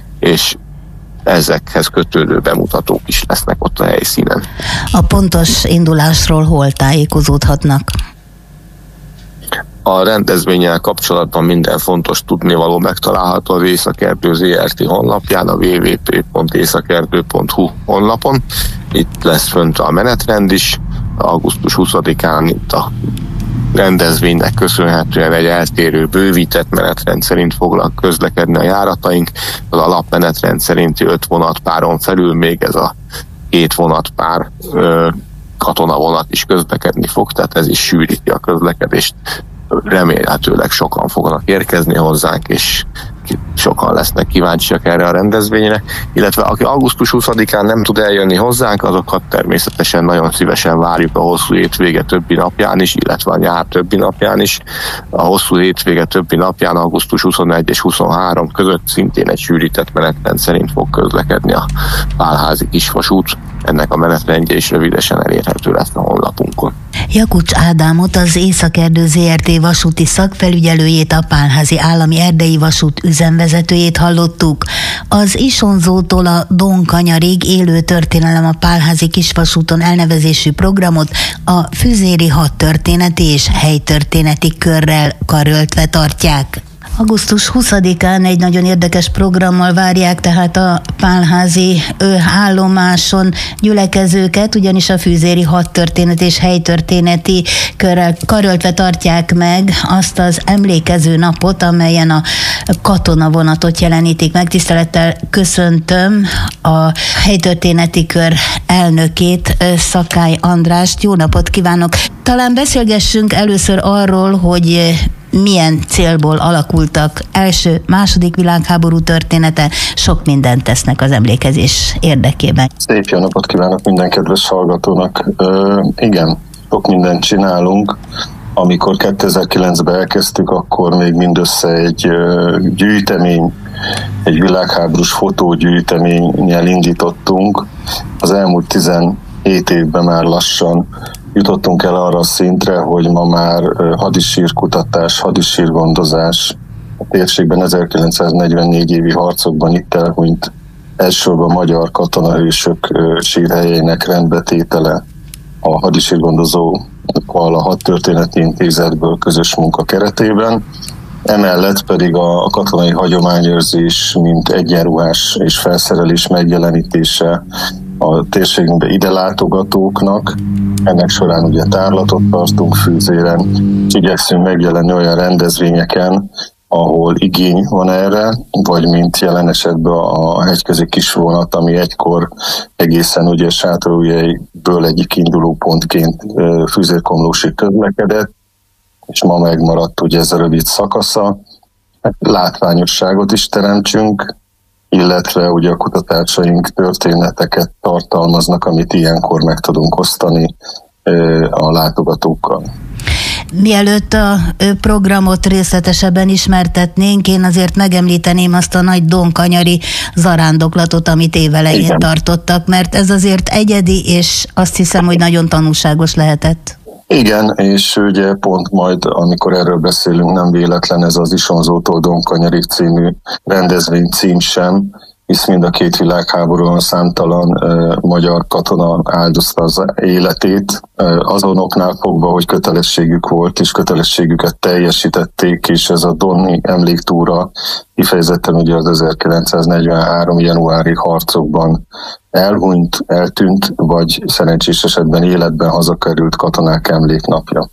és ezekhez kötődő bemutatók is lesznek ott a helyszínen. A pontos indulásról hol tájékozódhatnak? A rendezvénnyel kapcsolatban minden fontos tudnivaló megtalálható az Északerdő zé er té honlapján, a double-u double-u double-u pont északerdő pont hu honlapon. Itt lesz fönt a menetrend is. augusztus huszadikán itt a rendezvénynek köszönhetően egy eltérő, bővített menetrend szerint fognak közlekedni a járataink. Az alapmenetrend szerinti öt vonatpáron felül még ez a két vonatpár ö, katonavonat is közlekedni fog, tehát ez is sűríti a közlekedést. Remélhetőleg sokan fognak érkezni hozzánk, és sokan lesznek kíváncsiak erre a rendezvényre, illetve aki augusztus huszadikán nem tud eljönni hozzánk, azokat természetesen nagyon szívesen várjuk a hosszú hétvége többi napján is, illetve a nyár többi napján is. A hosszú hétvége többi napján augusztus huszonegy és huszonhárom között szintén egy sűrített menetrend szerint fog közlekedni a Pálházi kisvasút. Ennek a menetrendje is rövidesen elérhető lesz a honlapunkon. Jakucs Ádámot, az Északerdő zé er té vasúti szakfelügyelőjét, a Pálházi Állami Erdei Vasút üzemvezetőjét hallottuk. Az Isonzótól a Donkanyarig élő történelem a Pálházi kisvasúton elnevezésű programot a Füzéri hadtörténeti és helytörténeti körrel karöltve tartják. augusztus huszadikán egy nagyon érdekes programmal várják tehát a Pálházi állomáson gyülekezőket, ugyanis a Füzéri hadtörténet és helytörténeti körrel karöltve tartják meg azt az emlékező napot, amelyen a katonavonatot jelenítik meg. Tisztelettel köszöntöm a helytörténeti kör elnökét, Szakály Andrást. Jó napot kívánok! Talán beszélgessünk először arról, hogy milyen célból alakultak első, második világháború története, sok mindent tesznek az emlékezés érdekében. Szép jó napot kívánok minden kedves hallgatónak. Ö, igen, sok mindent csinálunk. Amikor kétezer-kilencben elkezdtük, akkor még mindössze egy ö, gyűjtemény, egy világháborús fotógyűjteménnyel indítottunk. Az elmúlt tizenhét évben már lassan jutottunk el arra a szintre, hogy ma már hadisírkutatás, hadisírgondozás, a térségben ezerkilencszáznegyvennégy évi harcokban itt elhunyt elsősorban magyar katonahősök sírhelyének rendbetétele a hadisírgondozókkal a Hadtörténeti Intézetből közös munka keretében. Emellett pedig a katonai hagyományőrzés, mint egyenruhás és felszerelés megjelenítése a térségünkbe ide látogatóknak. Ennek során ugye tárlatot tartunk Fűzéren, és igyekszünk megjelenni olyan rendezvényeken, ahol igény van erre, vagy mint jelen esetben a hegyközi kisvonat, ami egykor egészen ugye Sátorújhelyből egyik indulópontként Fűzér-Komlósig közlekedett, és ma megmaradt ugye ez a rövid szakasza. Látványosságot is teremtsünk, illetve ugye a kutatásaink történeteket tartalmaznak, amit ilyenkor meg tudunk osztani a látogatókkal. Mielőtt a programot részletesebben ismertetnénk, én azért megemlíteném azt a nagy donkanyari zarándoklatot, amit évelején Igen. tartottak, mert ez azért egyedi, és azt hiszem, hogy nagyon tanulságos lehetett. Igen, és ugye pont majd, amikor erről beszélünk, nem véletlen ez az Isonzótól Donkanyarig című rendezvény cím sem, hisz mind a két világháborúban számtalan uh, magyar katona áldozta az életét, uh, azonoknál fogva, hogy kötelességük volt, és kötelességüket teljesítették, és ez a Donni emléktúra kifejezetten ugye az ezerkilencszáznegyvenhárom januári harcokban elhunyt, eltűnt, vagy szerencsés esetben életben hazakerült katonák emléknapja.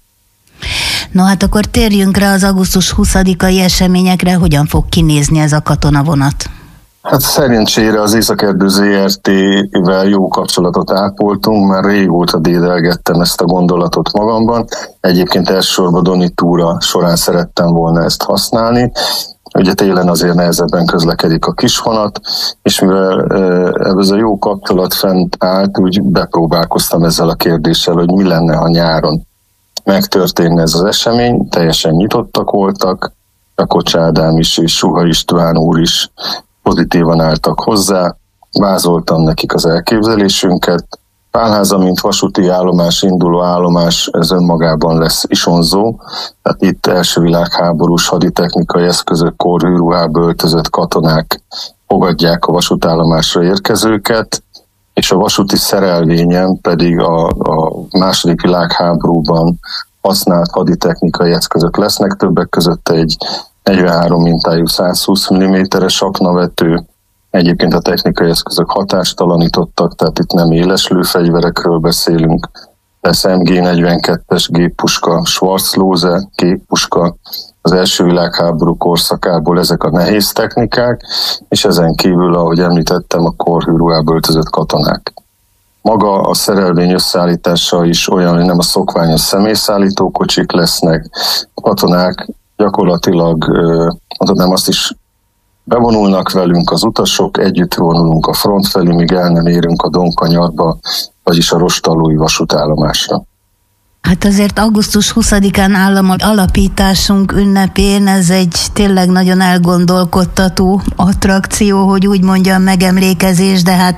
No hát akkor térjünk rá az augusztus huszadikai eseményekre, hogyan fog kinézni ez a katonavonat? Hát szerencsére az Északerdő zé er té-vel jó kapcsolatot ápoltunk, már régóta dédelgettem ezt a gondolatot magamban. Egyébként elsősorban Doni túra során szerettem volna ezt használni. Ugye télen azért nehezebben közlekedik a kisvonat, és mivel ez a jó kapcsolat fent állt, úgy bepróbálkoztam ezzel a kérdéssel, hogy mi lenne, ha nyáron megtörténne ez az esemény. Teljesen nyitottak voltak, a Kocs Ádám is és Suha István úr is pozitívan álltak hozzá, vázoltam nekik az elképzelésünket. Pálháza, mint vasúti állomás, induló állomás, ez önmagában lesz Isonzó, tehát itt első világháborús haditechnikai eszközök, kórhűruhába öltözött katonák fogadják a vasútállomásra érkezőket, és a vasúti szerelvényen pedig a, a második világháborúban használt haditechnikai eszközök lesznek, többek között egy negyvenhárom mintájú százhúsz milliméteres aknavető. Egyébként a technikai eszközök hatástalanítottak, tehát itt nem éles lőfegyverekről beszélünk. Lesz em gé negyvenkettes géppuska, Schwarzlose géppuska, az első világháború korszakából ezek a nehéz technikák, és ezen kívül, ahogy említettem, a korhű ruhába öltözött katonák. Maga a szerelvény összeállítása is olyan, hogy nem a szokványos személyszállító kocsik lesznek, a katonák gyakorlatilag, nem azt is bevonulnak velünk az utasok, együtt vonulunk a front felé, míg el nem érünk a Donkanyarba, vagyis a rostallói vasútállomásra. Hát azért augusztus huszadikán állam alapításunk ünnepén ez egy tényleg nagyon elgondolkodtató attrakció, hogy úgy mondjam, megemlékezés, de hát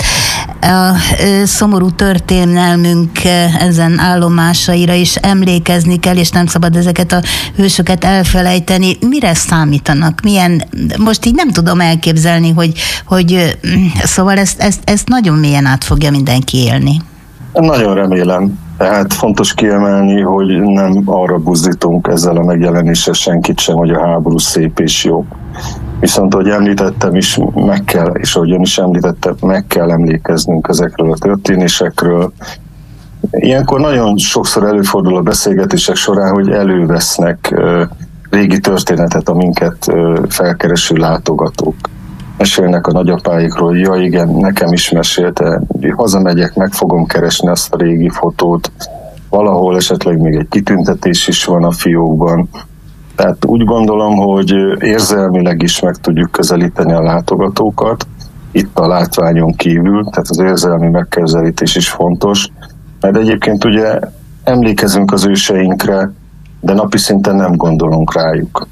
a szomorú történelmünk ezen állomásaira is emlékezni kell, és nem szabad ezeket a hősöket elfelejteni. Mire számítanak? Milyen, most így nem tudom elképzelni, hogy, hogy szóval ezt, ezt, ezt nagyon mélyen át fogja mindenki élni. Nagyon remélem. Tehát fontos kiemelni, hogy nem arra buzdítunk ezzel a megjelenéssel senkit sem, hogy a háború szép és jó. Viszont, ahogy említettem is, meg kell, és ahogy ön is említette, meg kell emlékeznünk ezekről a történésekről. Ilyenkor nagyon sokszor előfordul a beszélgetések során, hogy elővesznek uh, régi történetet a minket uh, felkereső látogatók. Mesélnek a nagyapáikról, ja igen, nekem is mesélte, hazamegyek, meg fogom keresni azt a régi fotót, valahol esetleg még egy kitüntetés is van a fiókban. Tehát úgy gondolom, hogy érzelmileg is meg tudjuk közelíteni a látogatókat, itt a látványon kívül, tehát az érzelmi megközelítés is fontos, mert egyébként ugye emlékezünk az őseinkre, de napi szinten nem gondolunk rájuk,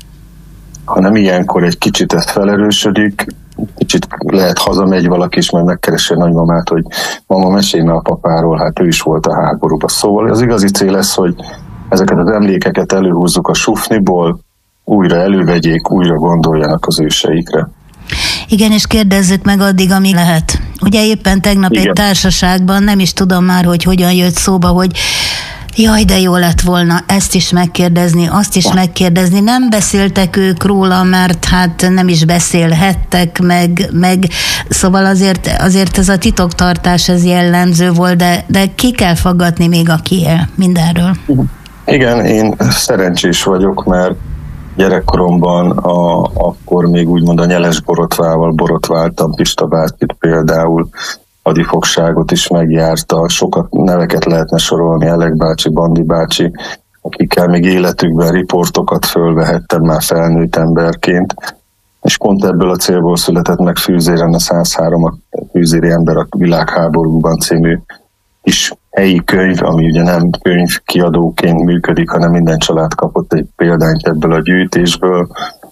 hanem ilyenkor egy kicsit ez felerősödik, kicsit lehet hazamegy valaki is, majd megkeresi a nagymamát, hogy mama, mesélj a papáról, hát ő is volt a háborúban. Szóval az igazi cél lesz, hogy ezeket az emlékeket előhúzzuk a sufniból, újra elővegyék, újra gondoljanak az őseikre. Igen, és kérdezzük meg addig, amíg lehet. Ugye éppen tegnap Igen. egy társaságban, nem is tudom már, hogy hogyan jött szóba, hogy jaj, de jó lett volna ezt is megkérdezni, azt is megkérdezni. Nem beszéltek ők róla, mert hát nem is beszélhettek, meg, meg szóval azért, azért ez a titoktartás ez jellemző volt, de, de ki kell faggatni még, aki él mindenről. Igen, én szerencsés vagyok, mert gyerekkoromban a, akkor még úgymond a nyeles borotvával borotváltam, Pista bátyit például, hadifogságot is megjárta, sokat neveket lehetne sorolni, Elek bácsi, Bandi bácsi, akikkel még életükben riportokat fölvehettem már felnőtt emberként, és pont ebből a célból született meg Fűzéren a száz három, a Fűzéri ember a világháborúban című kis helyi könyv, ami ugye nem könyvkiadóként működik, hanem minden család kapott egy példányt ebből a gyűjtésből,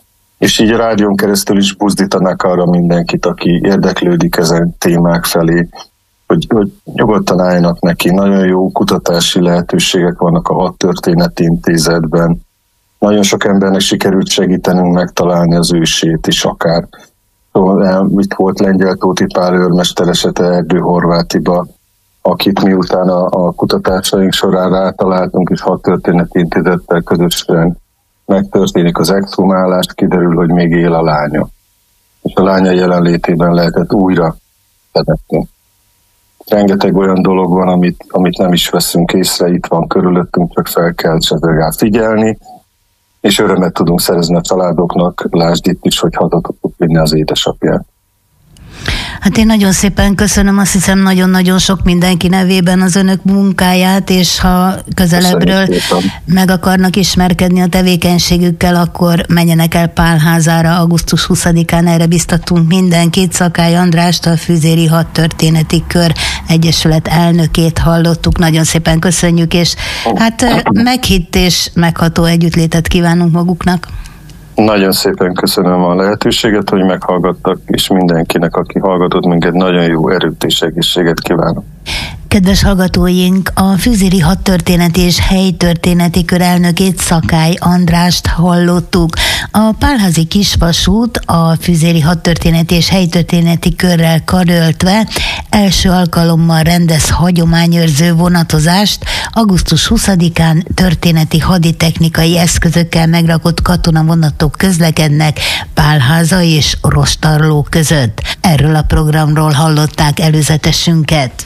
és így a rádión keresztül is buzdítanak arra mindenkit, aki érdeklődik ezen témák felé, hogy, hogy nyugodtan álljanak neki. Nagyon jó kutatási lehetőségek vannak a Hadtörténeti Intézetben. Nagyon sok embernek sikerült segítenünk megtalálni az ősét is akár. Itt volt Lengyel Tóti Pál őrmester esete Erdő Horvátiba, akit miután a, a kutatásaink során rátaláltunk, és Hadtörténeti Intézettel közösen megtörténik az exhumálás, kiderül, hogy még él a lánya. És a lánya jelenlétében lehetett újra fedetni. Rengeteg olyan dolog van, amit, amit nem is veszünk észre, itt van körülöttünk, csak fel kell rá figyelni, és örömet tudunk szerezni a családoknak, lásd itt is, hogy haza tudtuk vinni az édesapját. Hát én nagyon szépen köszönöm, azt hiszem nagyon-nagyon sok mindenki nevében az önök munkáját, és ha közelebbről meg akarnak ismerkedni a tevékenységükkel, akkor menjenek el Pálházára augusztus huszadikán, erre biztatunk mindenkit. Szakály Andrást, a Fűzéri Hadtörténeti Kör Egyesület elnökét hallottuk. Nagyon szépen köszönjük, és hát meghitt és megható együttlétet kívánunk maguknak. Nagyon szépen köszönöm a lehetőséget, hogy meghallgattak, és mindenkinek, aki hallgatott minket, nagyon jó erőt és egészséget kívánok. Kedves hallgatóink, a Fűzéri Hadtörténeti és Helytörténeti Kör elnökét, Szakály Andrást hallottuk. A Pálházi Kisvasút a Fűzéri Hadtörténeti és Helytörténeti Körrel karöltve első alkalommal rendez hagyományőrző vonatozást. augusztus huszadikán történeti haditechnikai eszközökkel megrakott katonavonatok közlekednek Pálháza és Rostarló között. Erről a programról hallották előzetesünket.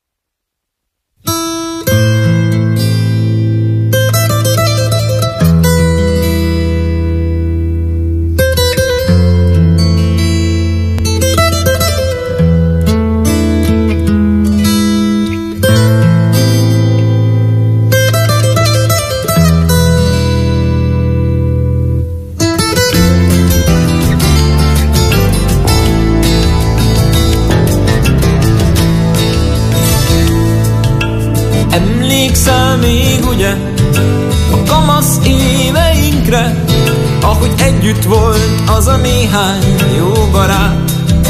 Emlékszel még ugye a kamasz éveinkre, ahogy együtt volt az a néhány jó barát,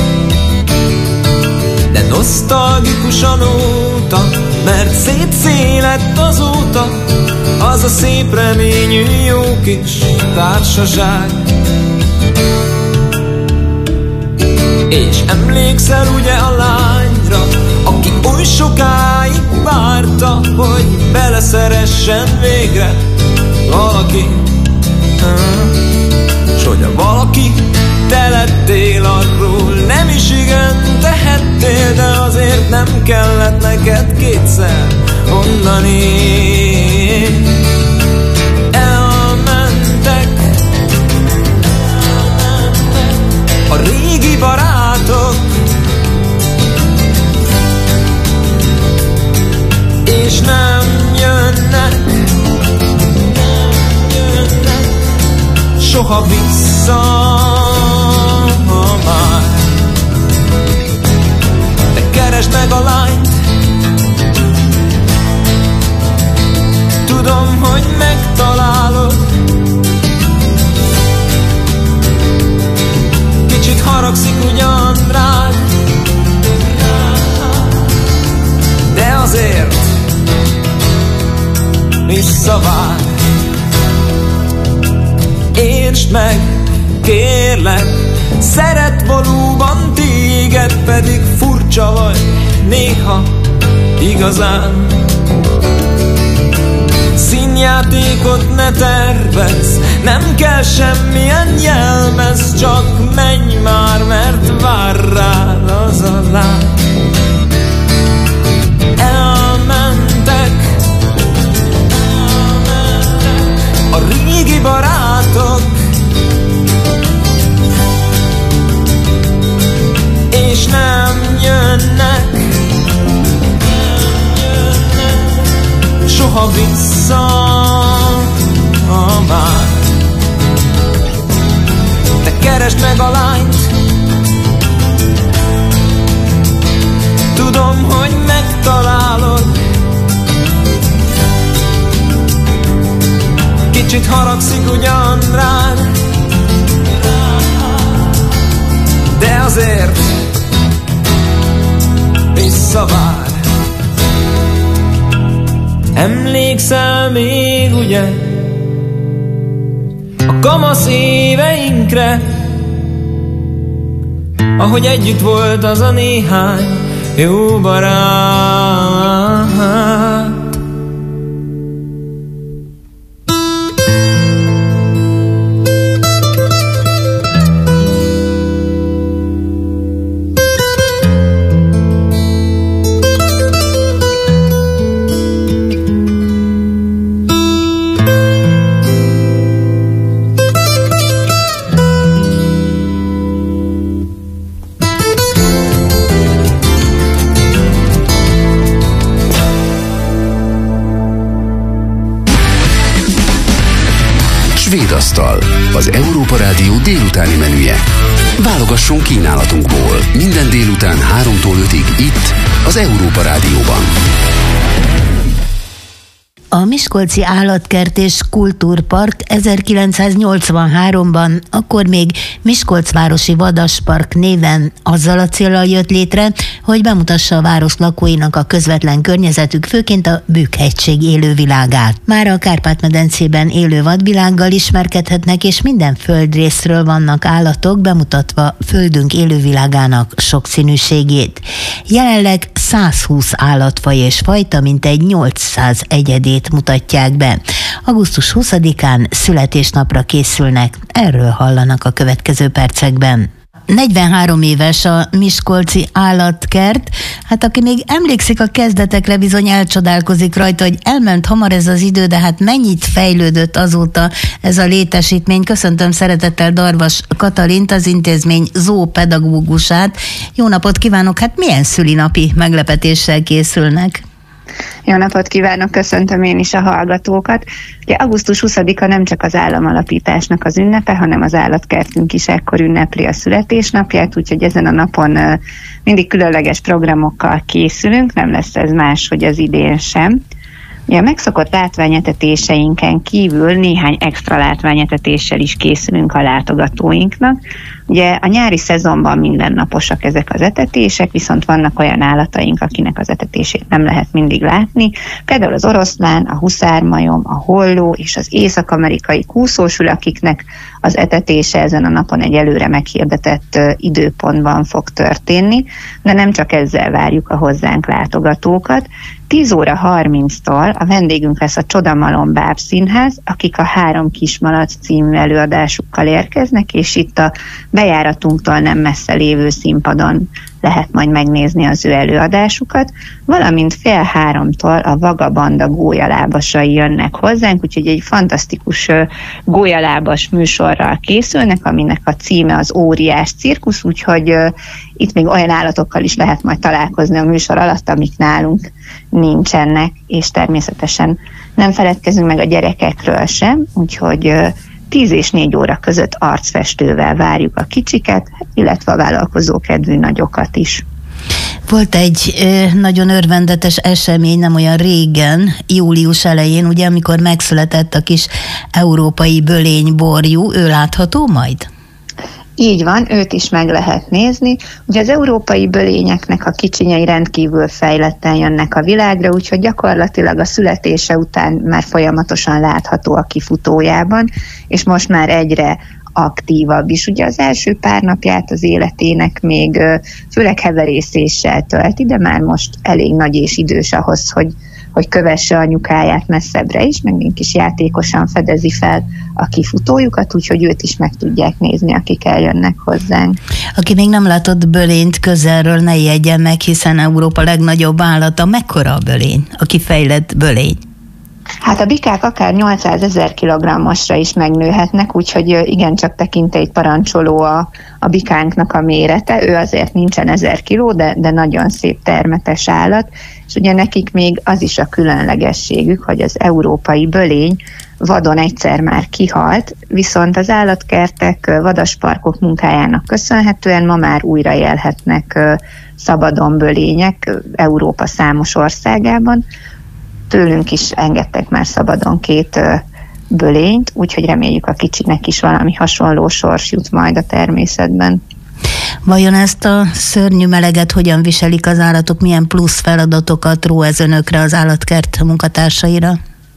de nosztalgikusan óta, mert szétszélett azóta az a szép reményű jó kis társaság. És emlékszel ugye a lányra, aki oly sokáig várta, hogy beleszeressen végre valaki, s hogy a valaki te lettél, arról nem is igen tehettél, de azért nem kellett neked kétszer mondani. Elmentek, elmentek a régi barátok, és nem jönnek, nem jönnek soha vissza már. De keresd meg a lányt, tudom, hogy megtalálod. Kicsit haragszik ugyan rád, de azért visszavár. Értsd meg, kérlek, szeret valóban téged, pedig furcsa vagy néha igazán. Színjátékot ne tervezz, nem kell semmilyen jelmez, csak menj már, mert vár rád az a lány. Elmentek a régi barátok, és nem jönnek, nem jönnek soha vissza már. Te keresd meg a lányt, tudom, hogy megtalálod. Kicsit haragszik ugyan rád, de azért visszavár. Emlékszel még ugye a kamasz éveinkre, ahogy együtt volt az a néhány jó barát. Svédasztal, az Európa Rádió délutáni menüje. Válogasson kínálatunkból minden délután háromtól ötig itt, az Európa Rádióban. A Miskolci Állatkert és Kultúrpark ezerkilencszáznyolcvanháromban, akkor még Miskolcvárosi Vadaspark néven azzal a céllal jött létre, hogy bemutassa a város lakóinak a közvetlen környezetük, főként a Bükk-hegység élővilágát. Már a Kárpát-medencében élő vadvilággal ismerkedhetnek, és minden földrészről vannak állatok, bemutatva földünk élővilágának sokszínűségét. Jelenleg százhúsz állatfaj és fajta, mintegy nyolcszáz egyedét mutatják be. augusztus huszadikán születésnapra készülnek, erről hallanak a következő percekben. negyvenhárom éves a Miskolci Állatkert, hát aki még emlékszik a kezdetekre, bizony elcsodálkozik rajta, hogy elment hamar ez az idő, de hát mennyit fejlődött azóta ez a létesítmény. Köszöntöm szeretettel Darvas Katalint, az intézmény zoopedagógusát. Jó napot kívánok, hát milyen szülinapi meglepetéssel készülnek? Jó napot kívánok, köszöntöm én is a hallgatókat. Ugye augusztus huszadika nem csak az államalapításnak az ünnepe, hanem az állatkertünk is ekkor ünnepli a születésnapját, úgyhogy ezen a napon mindig különleges programokkal készülünk, nem lesz ez más, hogy az idén sem. Ugye a megszokott látványetetéseinken kívül néhány extra látványetetéssel is készülünk a látogatóinknak. Ugye a nyári szezonban mindennaposak ezek az etetések, viszont vannak olyan állataink, akinek az etetését nem lehet mindig látni. Például az oroszlán, a huszármajom, a holló és az észak-amerikai kúszósül, akiknek az etetése ezen a napon egy előre meghirdetett időpontban fog történni, de nem csak ezzel várjuk a hozzánk látogatókat. tíz óra harminctól a vendégünk lesz a Csodamalom Bábszínház, akik a Három Kismalac című előadásukkal érkeznek, és itt a bejáratunktól nem messze lévő színpadon lehet majd megnézni az ő előadásukat, valamint fél háromtól a Vagabanda gólyalábasai jönnek hozzánk, úgyhogy egy fantasztikus gólyalábas műsorral készülnek, aminek a címe az Óriás Cirkusz, úgyhogy uh, itt még olyan állatokkal is lehet majd találkozni a műsor alatt, amik nálunk nincsenek, és természetesen nem feledkezünk meg a gyerekekről sem, úgyhogy uh, tíz és négy óra között arcfestővel várjuk a kicsiket, illetve a vállalkozókedvű nagyokat is. Volt egy ö, nagyon örvendetes esemény nem olyan régen, július elején, ugye, amikor megszületett a kis európai bölényborjú, ő látható majd? Így van, őt is meg lehet nézni. Ugye az európai bölényeknek a kicsinyei rendkívül fejletten jönnek a világra, úgyhogy gyakorlatilag a születése után már folyamatosan látható a kifutójában, és most már egyre aktívabb is. Ugye az első pár napját az életének még főleg heverészéssel tölti, de már most elég nagy és idős ahhoz, hogy hogy kövesse anyukáját messzebbre is, meg mink is játékosan fedezi fel a kifutójukat, úgyhogy őt is meg tudják nézni, akik eljönnek hozzánk. Aki még nem látott bölényt közelről, ne ijedjen meg, hiszen Európa legnagyobb állata. Mekkora a bölény, a kifejlett bölény? Hát a bikák akár nyolcszázezer kilogrammosra is megnőhetnek, úgyhogy igencsak tekintélyt parancsoló a, a bikánknak a mérete. Ő azért nincsen ezer kiló, de, de nagyon szép termetes állat, és ugye nekik még az is a különlegességük, hogy az európai bölény vadon egyszer már kihalt, viszont az állatkertek, vadasparkok munkájának köszönhetően ma már újra élhetnek szabadon bölények Európa számos országában. Tőlünk is engedtek már szabadon két ö, bölényt, úgyhogy reméljük a kicsinek is valami hasonló sors jut majd a természetben. Vajon ezt a szörnyű meleget hogyan viselik az állatok, milyen plusz feladatokat ró ez önökre, az állatkert munkatársaira?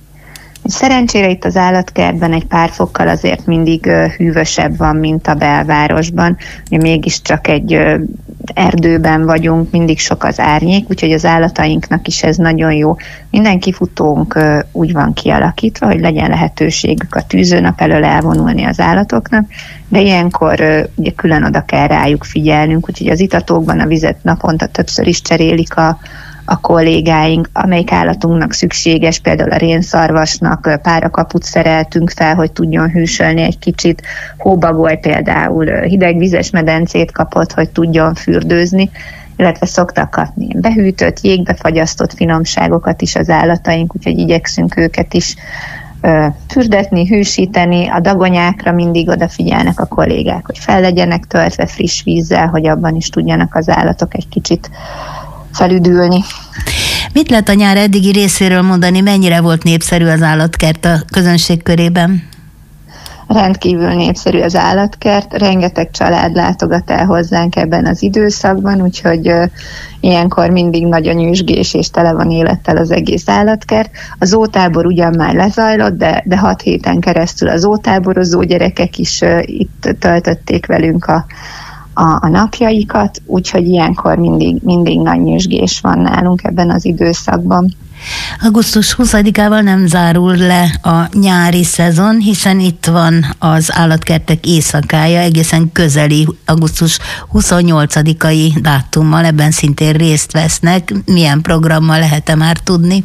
Szerencsére itt az állatkertben egy pár fokkal azért mindig ö, hűvösebb van, mint a belvárosban. Ugye mégiscsak egy ö, erdőben vagyunk, mindig sok az árnyék, úgyhogy az állatainknak is ez nagyon jó. Minden kifutónk ö, úgy van kialakítva, hogy legyen lehetőségük a tűzőnap elől elvonulni az állatoknak, de ilyenkor ö, ugye külön oda kell rájuk figyelnünk, úgyhogy az itatókban a vizet naponta többször is cserélik a a kollégáink, amelyik állatunknak szükséges, például a rénszarvasnak párakaput szereltünk fel, hogy tudjon hűsölni egy kicsit, hóbagoly például hidegvizes medencét kapott, hogy tudjon fürdőzni, illetve szoktak kapni behűtött, jégbe fagyasztott finomságokat is az állataink, úgyhogy igyekszünk őket is ö, fürdetni, hűsíteni, a dagonyákra mindig odafigyelnek a kollégák, hogy fel legyenek töltve friss vízzel, hogy abban is tudjanak az állatok egy kicsit felüdülni. Mit lehet a nyár eddigi részéről mondani, mennyire volt népszerű az állatkert a közönség körében? Rendkívül népszerű az állatkert, rengeteg család látogat el hozzánk ebben az időszakban, úgyhogy uh, ilyenkor mindig nagy a nyüzsgés és tele van élettel az egész állatkert. A zótábor ugyan már lezajlott, de, de hat héten keresztül a zótáborozó gyerekek is uh, itt töltötték velünk a, a, a napjaikat, úgyhogy ilyenkor mindig, mindig nagy nyüzsgés van nálunk ebben az időszakban. augusztus huszadikával nem zárul le a nyári szezon, hiszen itt van az állatkertek éjszakája, egészen közeli augusztus huszonnyolcadikai dátummal, ebben szintén részt vesznek. Milyen programmal lehet-e már tudni?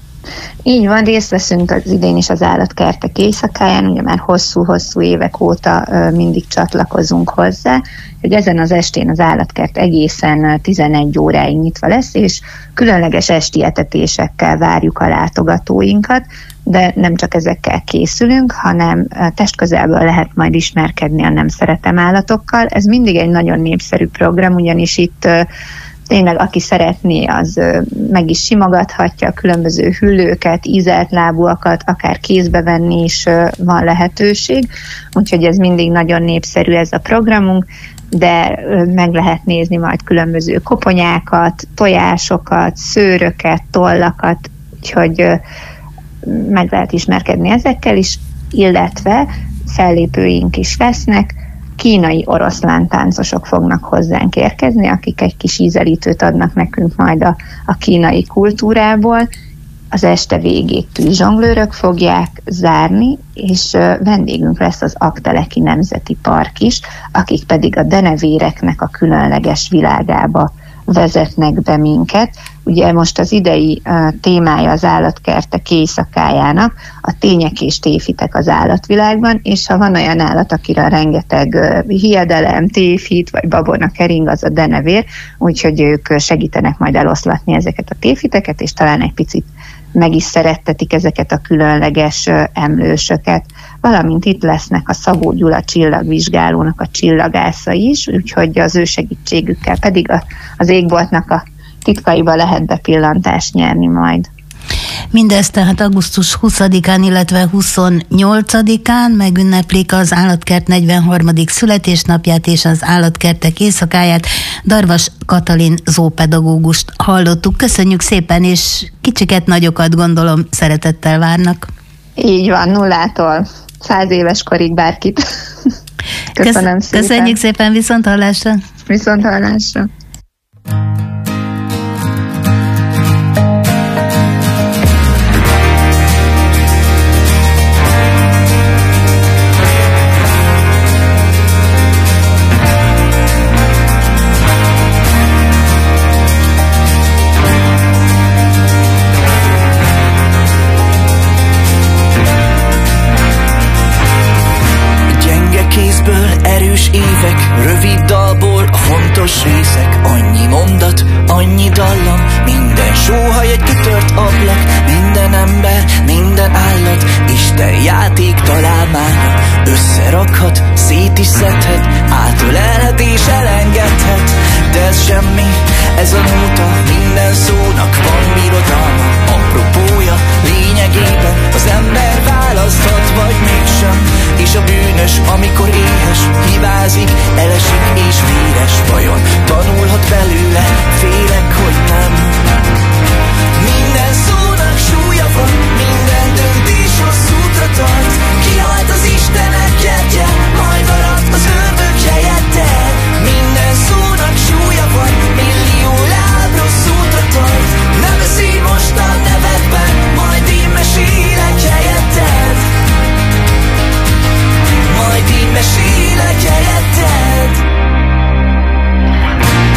Így van, részt veszünk az idén is az állatkertek éjszakáján, ugye már hosszú-hosszú évek óta ö, mindig csatlakozunk hozzá, hogy ezen az estén az állatkert egészen tizenegy óráig nyitva lesz, és különleges esti etetésekkel várjuk a látogatóinkat, de nem csak ezekkel készülünk, hanem testközelből lehet majd ismerkedni a nem szeretem állatokkal. Ez mindig egy nagyon népszerű program, ugyanis itt tényleg aki szeretné, az meg is simogathatja a különböző hüllőket, ízelt lábúakat, akár kézbe venni is van lehetőség, úgyhogy ez mindig nagyon népszerű ez a programunk, de meg lehet nézni majd különböző koponyákat, tojásokat, szőröket, tollakat, úgyhogy meg lehet ismerkedni ezekkel is, illetve fellépőink is lesznek, kínai oroszlán táncosok fognak hozzánk érkezni, akik egy kis ízelítőt adnak nekünk majd a, a kínai kultúrából. Az este végét tűzzsonglőrök fogják zárni, és vendégünk lesz az Aggteleki Nemzeti Park is, akik pedig a denevéreknek a különleges világába vezetnek be minket. Ugye most az idei uh, témája az állatkertek éjszakájának a tények és tévhitek az állatvilágban, és ha van olyan állat, akire rengeteg uh, hiedelem, tévhit vagy babona kering, az a denevér, úgyhogy ők segítenek majd eloszlatni ezeket a tévhiteket, és talán egy picit meg is szerettetik ezeket a különleges uh, emlősöket. Valamint itt lesznek a Szabó Gyula csillagvizsgálónak a csillagászai is, úgyhogy az ő segítségükkel pedig a, az égboltnak a titkaiba lehet bepillantást nyerni majd. Mindezt tehát augusztus huszadikán, illetve huszonnyolcadikán megünneplik az állatkert negyvenharmadik születésnapját és az állatkertek éjszakáját. Darvas Katalin zoopedagógust hallottuk. Köszönjük szépen, és kicsiket, nagyokat gondolom szeretettel várnak. Így van, nullától száz éves korig bárkit. Köszönöm Kösz, szépen. Köszönjük szépen, viszont hallásra. Viszont hallásra. Rövid dalból a fontos részek, annyi mondat, annyi dallam, minden sóhaj egy kitört ablak, minden ember, minden állat, Isten játék találmánya, összerakhat, szét is szedhet, átölelhet és elengedhet, de ez semmi, ez a nóta, minden szónak van birodalma, apropója, lényegében az ember választhat vagy mégsem, és a bűnös, amikor éhes, hibázik, elesik és véres, vajon tanulhat belőle, félek, hogy nem. Minden szónak súlya van, minden döntés rossz útra tart, kihalt az Istenek kertje, majd arat az ördög helyette. Minden szónak súlya van, millió láb rossz útra tart, ne beszélj most a nevedben, majd én mesélek helyetted. Majd én mesélek helyetted.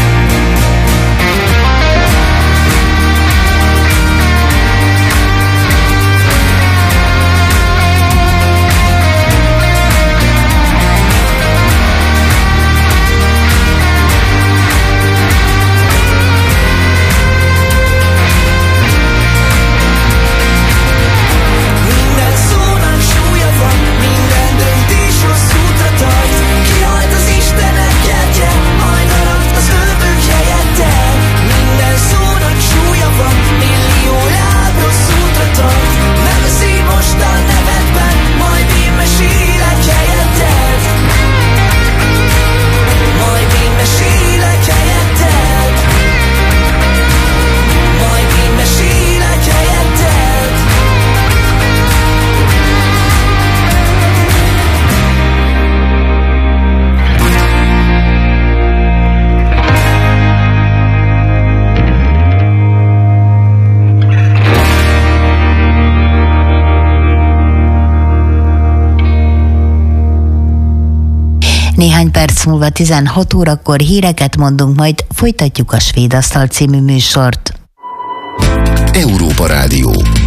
Néhány perc múlva tizenhat órakor híreket mondunk, majd folytatjuk a Svéd Asztal című műsort. Európa Rádió.